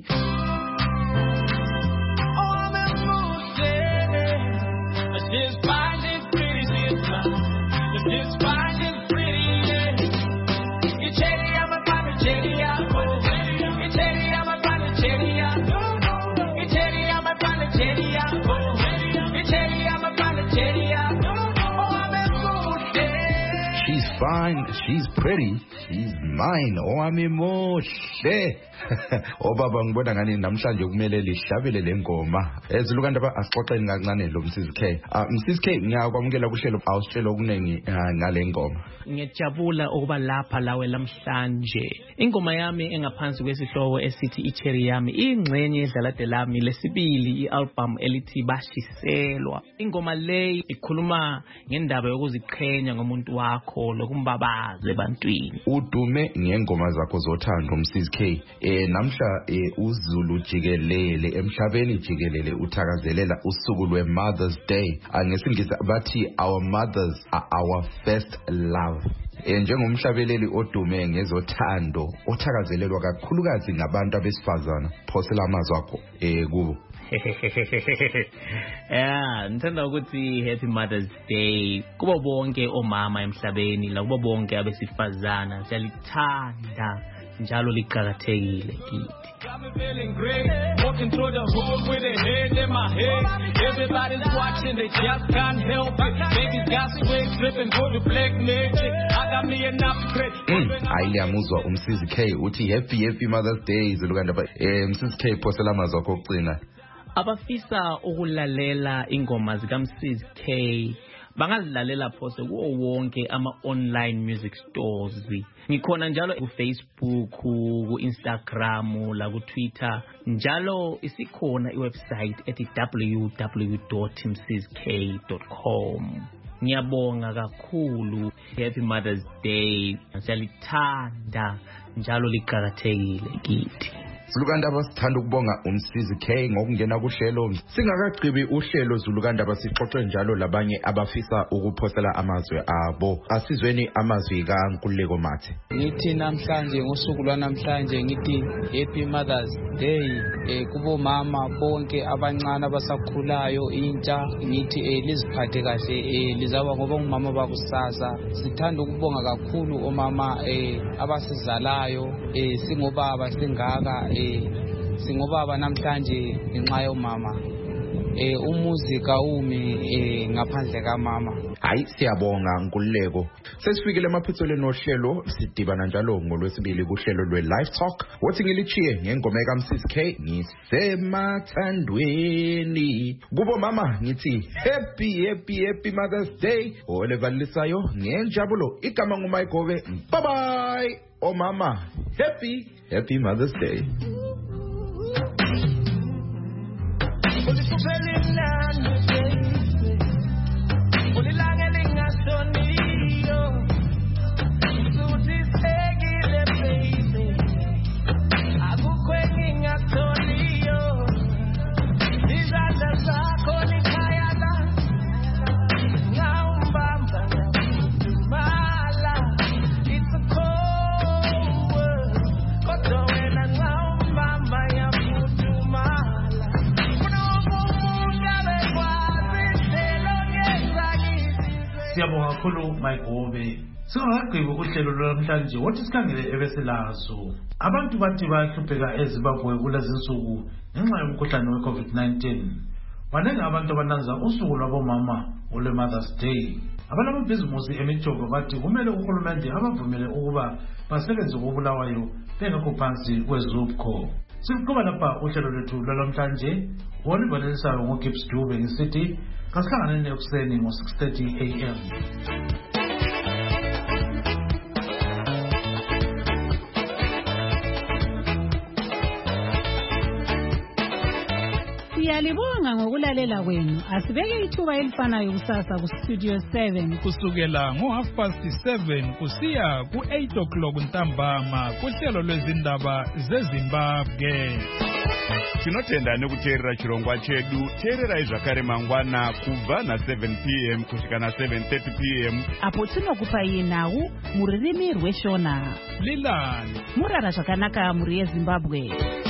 Fine, she's pretty, she's mine. Owami muhle. Obaba ngibona ngani namhlanje kumele lihlabele lengoma. Zulukandaba asixoxeni kancane lo Msisi K. Msisi K ngiyakwamukela kuhlelo awusitshela okunengi ngale ngoma. Ngiyajabula ukuba lapha lawe namhlanje. Ingoma yami engaphansi kwesihloko esithi iCherry Yami ingxenye yedlalade lami lesibili ialbum elithi Bashiselwa. Ingoma le ikhuluma ngendaba yokuziqhenya ngomuntu wakho lokumbabaza ebantwini. Udume ngengoma zakho zothando Msisi K. Namhla uZulu jikelele emhlabeni jikelele uthakazelela usuku lweMother's Day. Ngesingisi bathi our mothers are our first love. Njengomhlabeleli odume ngezothando othakazelelwa kakhulukazi ngabantu abesifazana phosela amazwi akho kubo. Ngithanda ukuthi Happy Mother's Day kubo bonke omama emhlabeni la kubo bonke abesifazana siyalithanda njalo liqhakathekile kithi. Got me feeling great, walking through the hood with a head in my head. Everybody's watching, they just can't help it. Baby's got swing, slipping, go to black magic. I got me enough credit. Ayiyamuzwa uMsisi K uthi happy Mother's Day Zulukandaba. Msisi K phosela amazwi akho okugcina. Abafisa ukulalela ingoma zikaMsisi K bangazilalela phose kuwo wonke ama-online music stores. Ngikhona njalo ku-Facebook, ku-Instagram, la ku-Twitter. Njalo isikhona iwebsite ethi www.msisk.com. Ngiyabonga kakhulu. Happy Mother's Day. Siyalithanda njalo liqhakathekile kithi. Zulukandaba sithanda ukubonga uMsisi K ngokungena kuhlelo. Singakagqibi uhlelo Zulukandaba sixoxe njalo labanye abafisa ukuphosela amazwi abo. Asizweni amazwi kaNkululeko Mathe. Ngithi namhlanje ngosuku lwanamhlanje ngithi Happy Mother's Day kubo mama bonke abancane abasakhulayo intsha ngithi liziphathe kahle lizaba ngoba umama bakusasa. Sithanda ukubonga kakhulu omama abasizalayo singobaba singaka singobaba namhlanje ngenxa yomama umuzi kawumi ngaphandle kamama. Hayi siyabonga Nkululeko. Sesifikile emaphethelweni nohlelo sidibana njalo ngolwesibili kuhlelo lwe-Live Talk. Wothi ngilichiye ngengoma kaMsisi K ngisemathandweni. Kubo mama ngithi happy Mother's Day. Olevalisayo ngenjabulo igama nguMayigobe. Bye bye. Oh mama, happy Mother's Day. Siyabonga kakhulu Mayigobe. Singakagqibi uhlelo lwamhlanje wothi sikhangele ebesilazo. Abantu bathi bahlupheka eZimbabwe kulezi insuku ngenxa yomkhuhlane we-COVID-19. Baningi abantu abananza usuku lwabomama olwe-Mother's Day. Abanamabhizimusi emijovo bathi kumele uhulumende abavumele ukuba basebenze koBulawayo bengekho phansi kweZUPCO. Sikuqhuba lapha uhlelo lwethu lwamhlanje. Olibhalelisayo ngoGibbs Dube ngisithi kasihlangane ekuseni ngo-6:30 AM. Siyale Siyalibonga ngokulalela kwenu. Asibeke ithuba elifanayo kusasa ku Studio 7 kusukela ngo7:30 kusiya ku8 o'clock ntambama kuhlelo lwezindaba zeZimbabwe. Tinotenda nekuteerera chirongwa chedu. Teererai zvakare mangwana kubva na7 p.m. kusvika na7:30 p.m. apo tinokupai nhau muririmi rweshona. Lilani murara zvakanaka muri yeZimbabwe.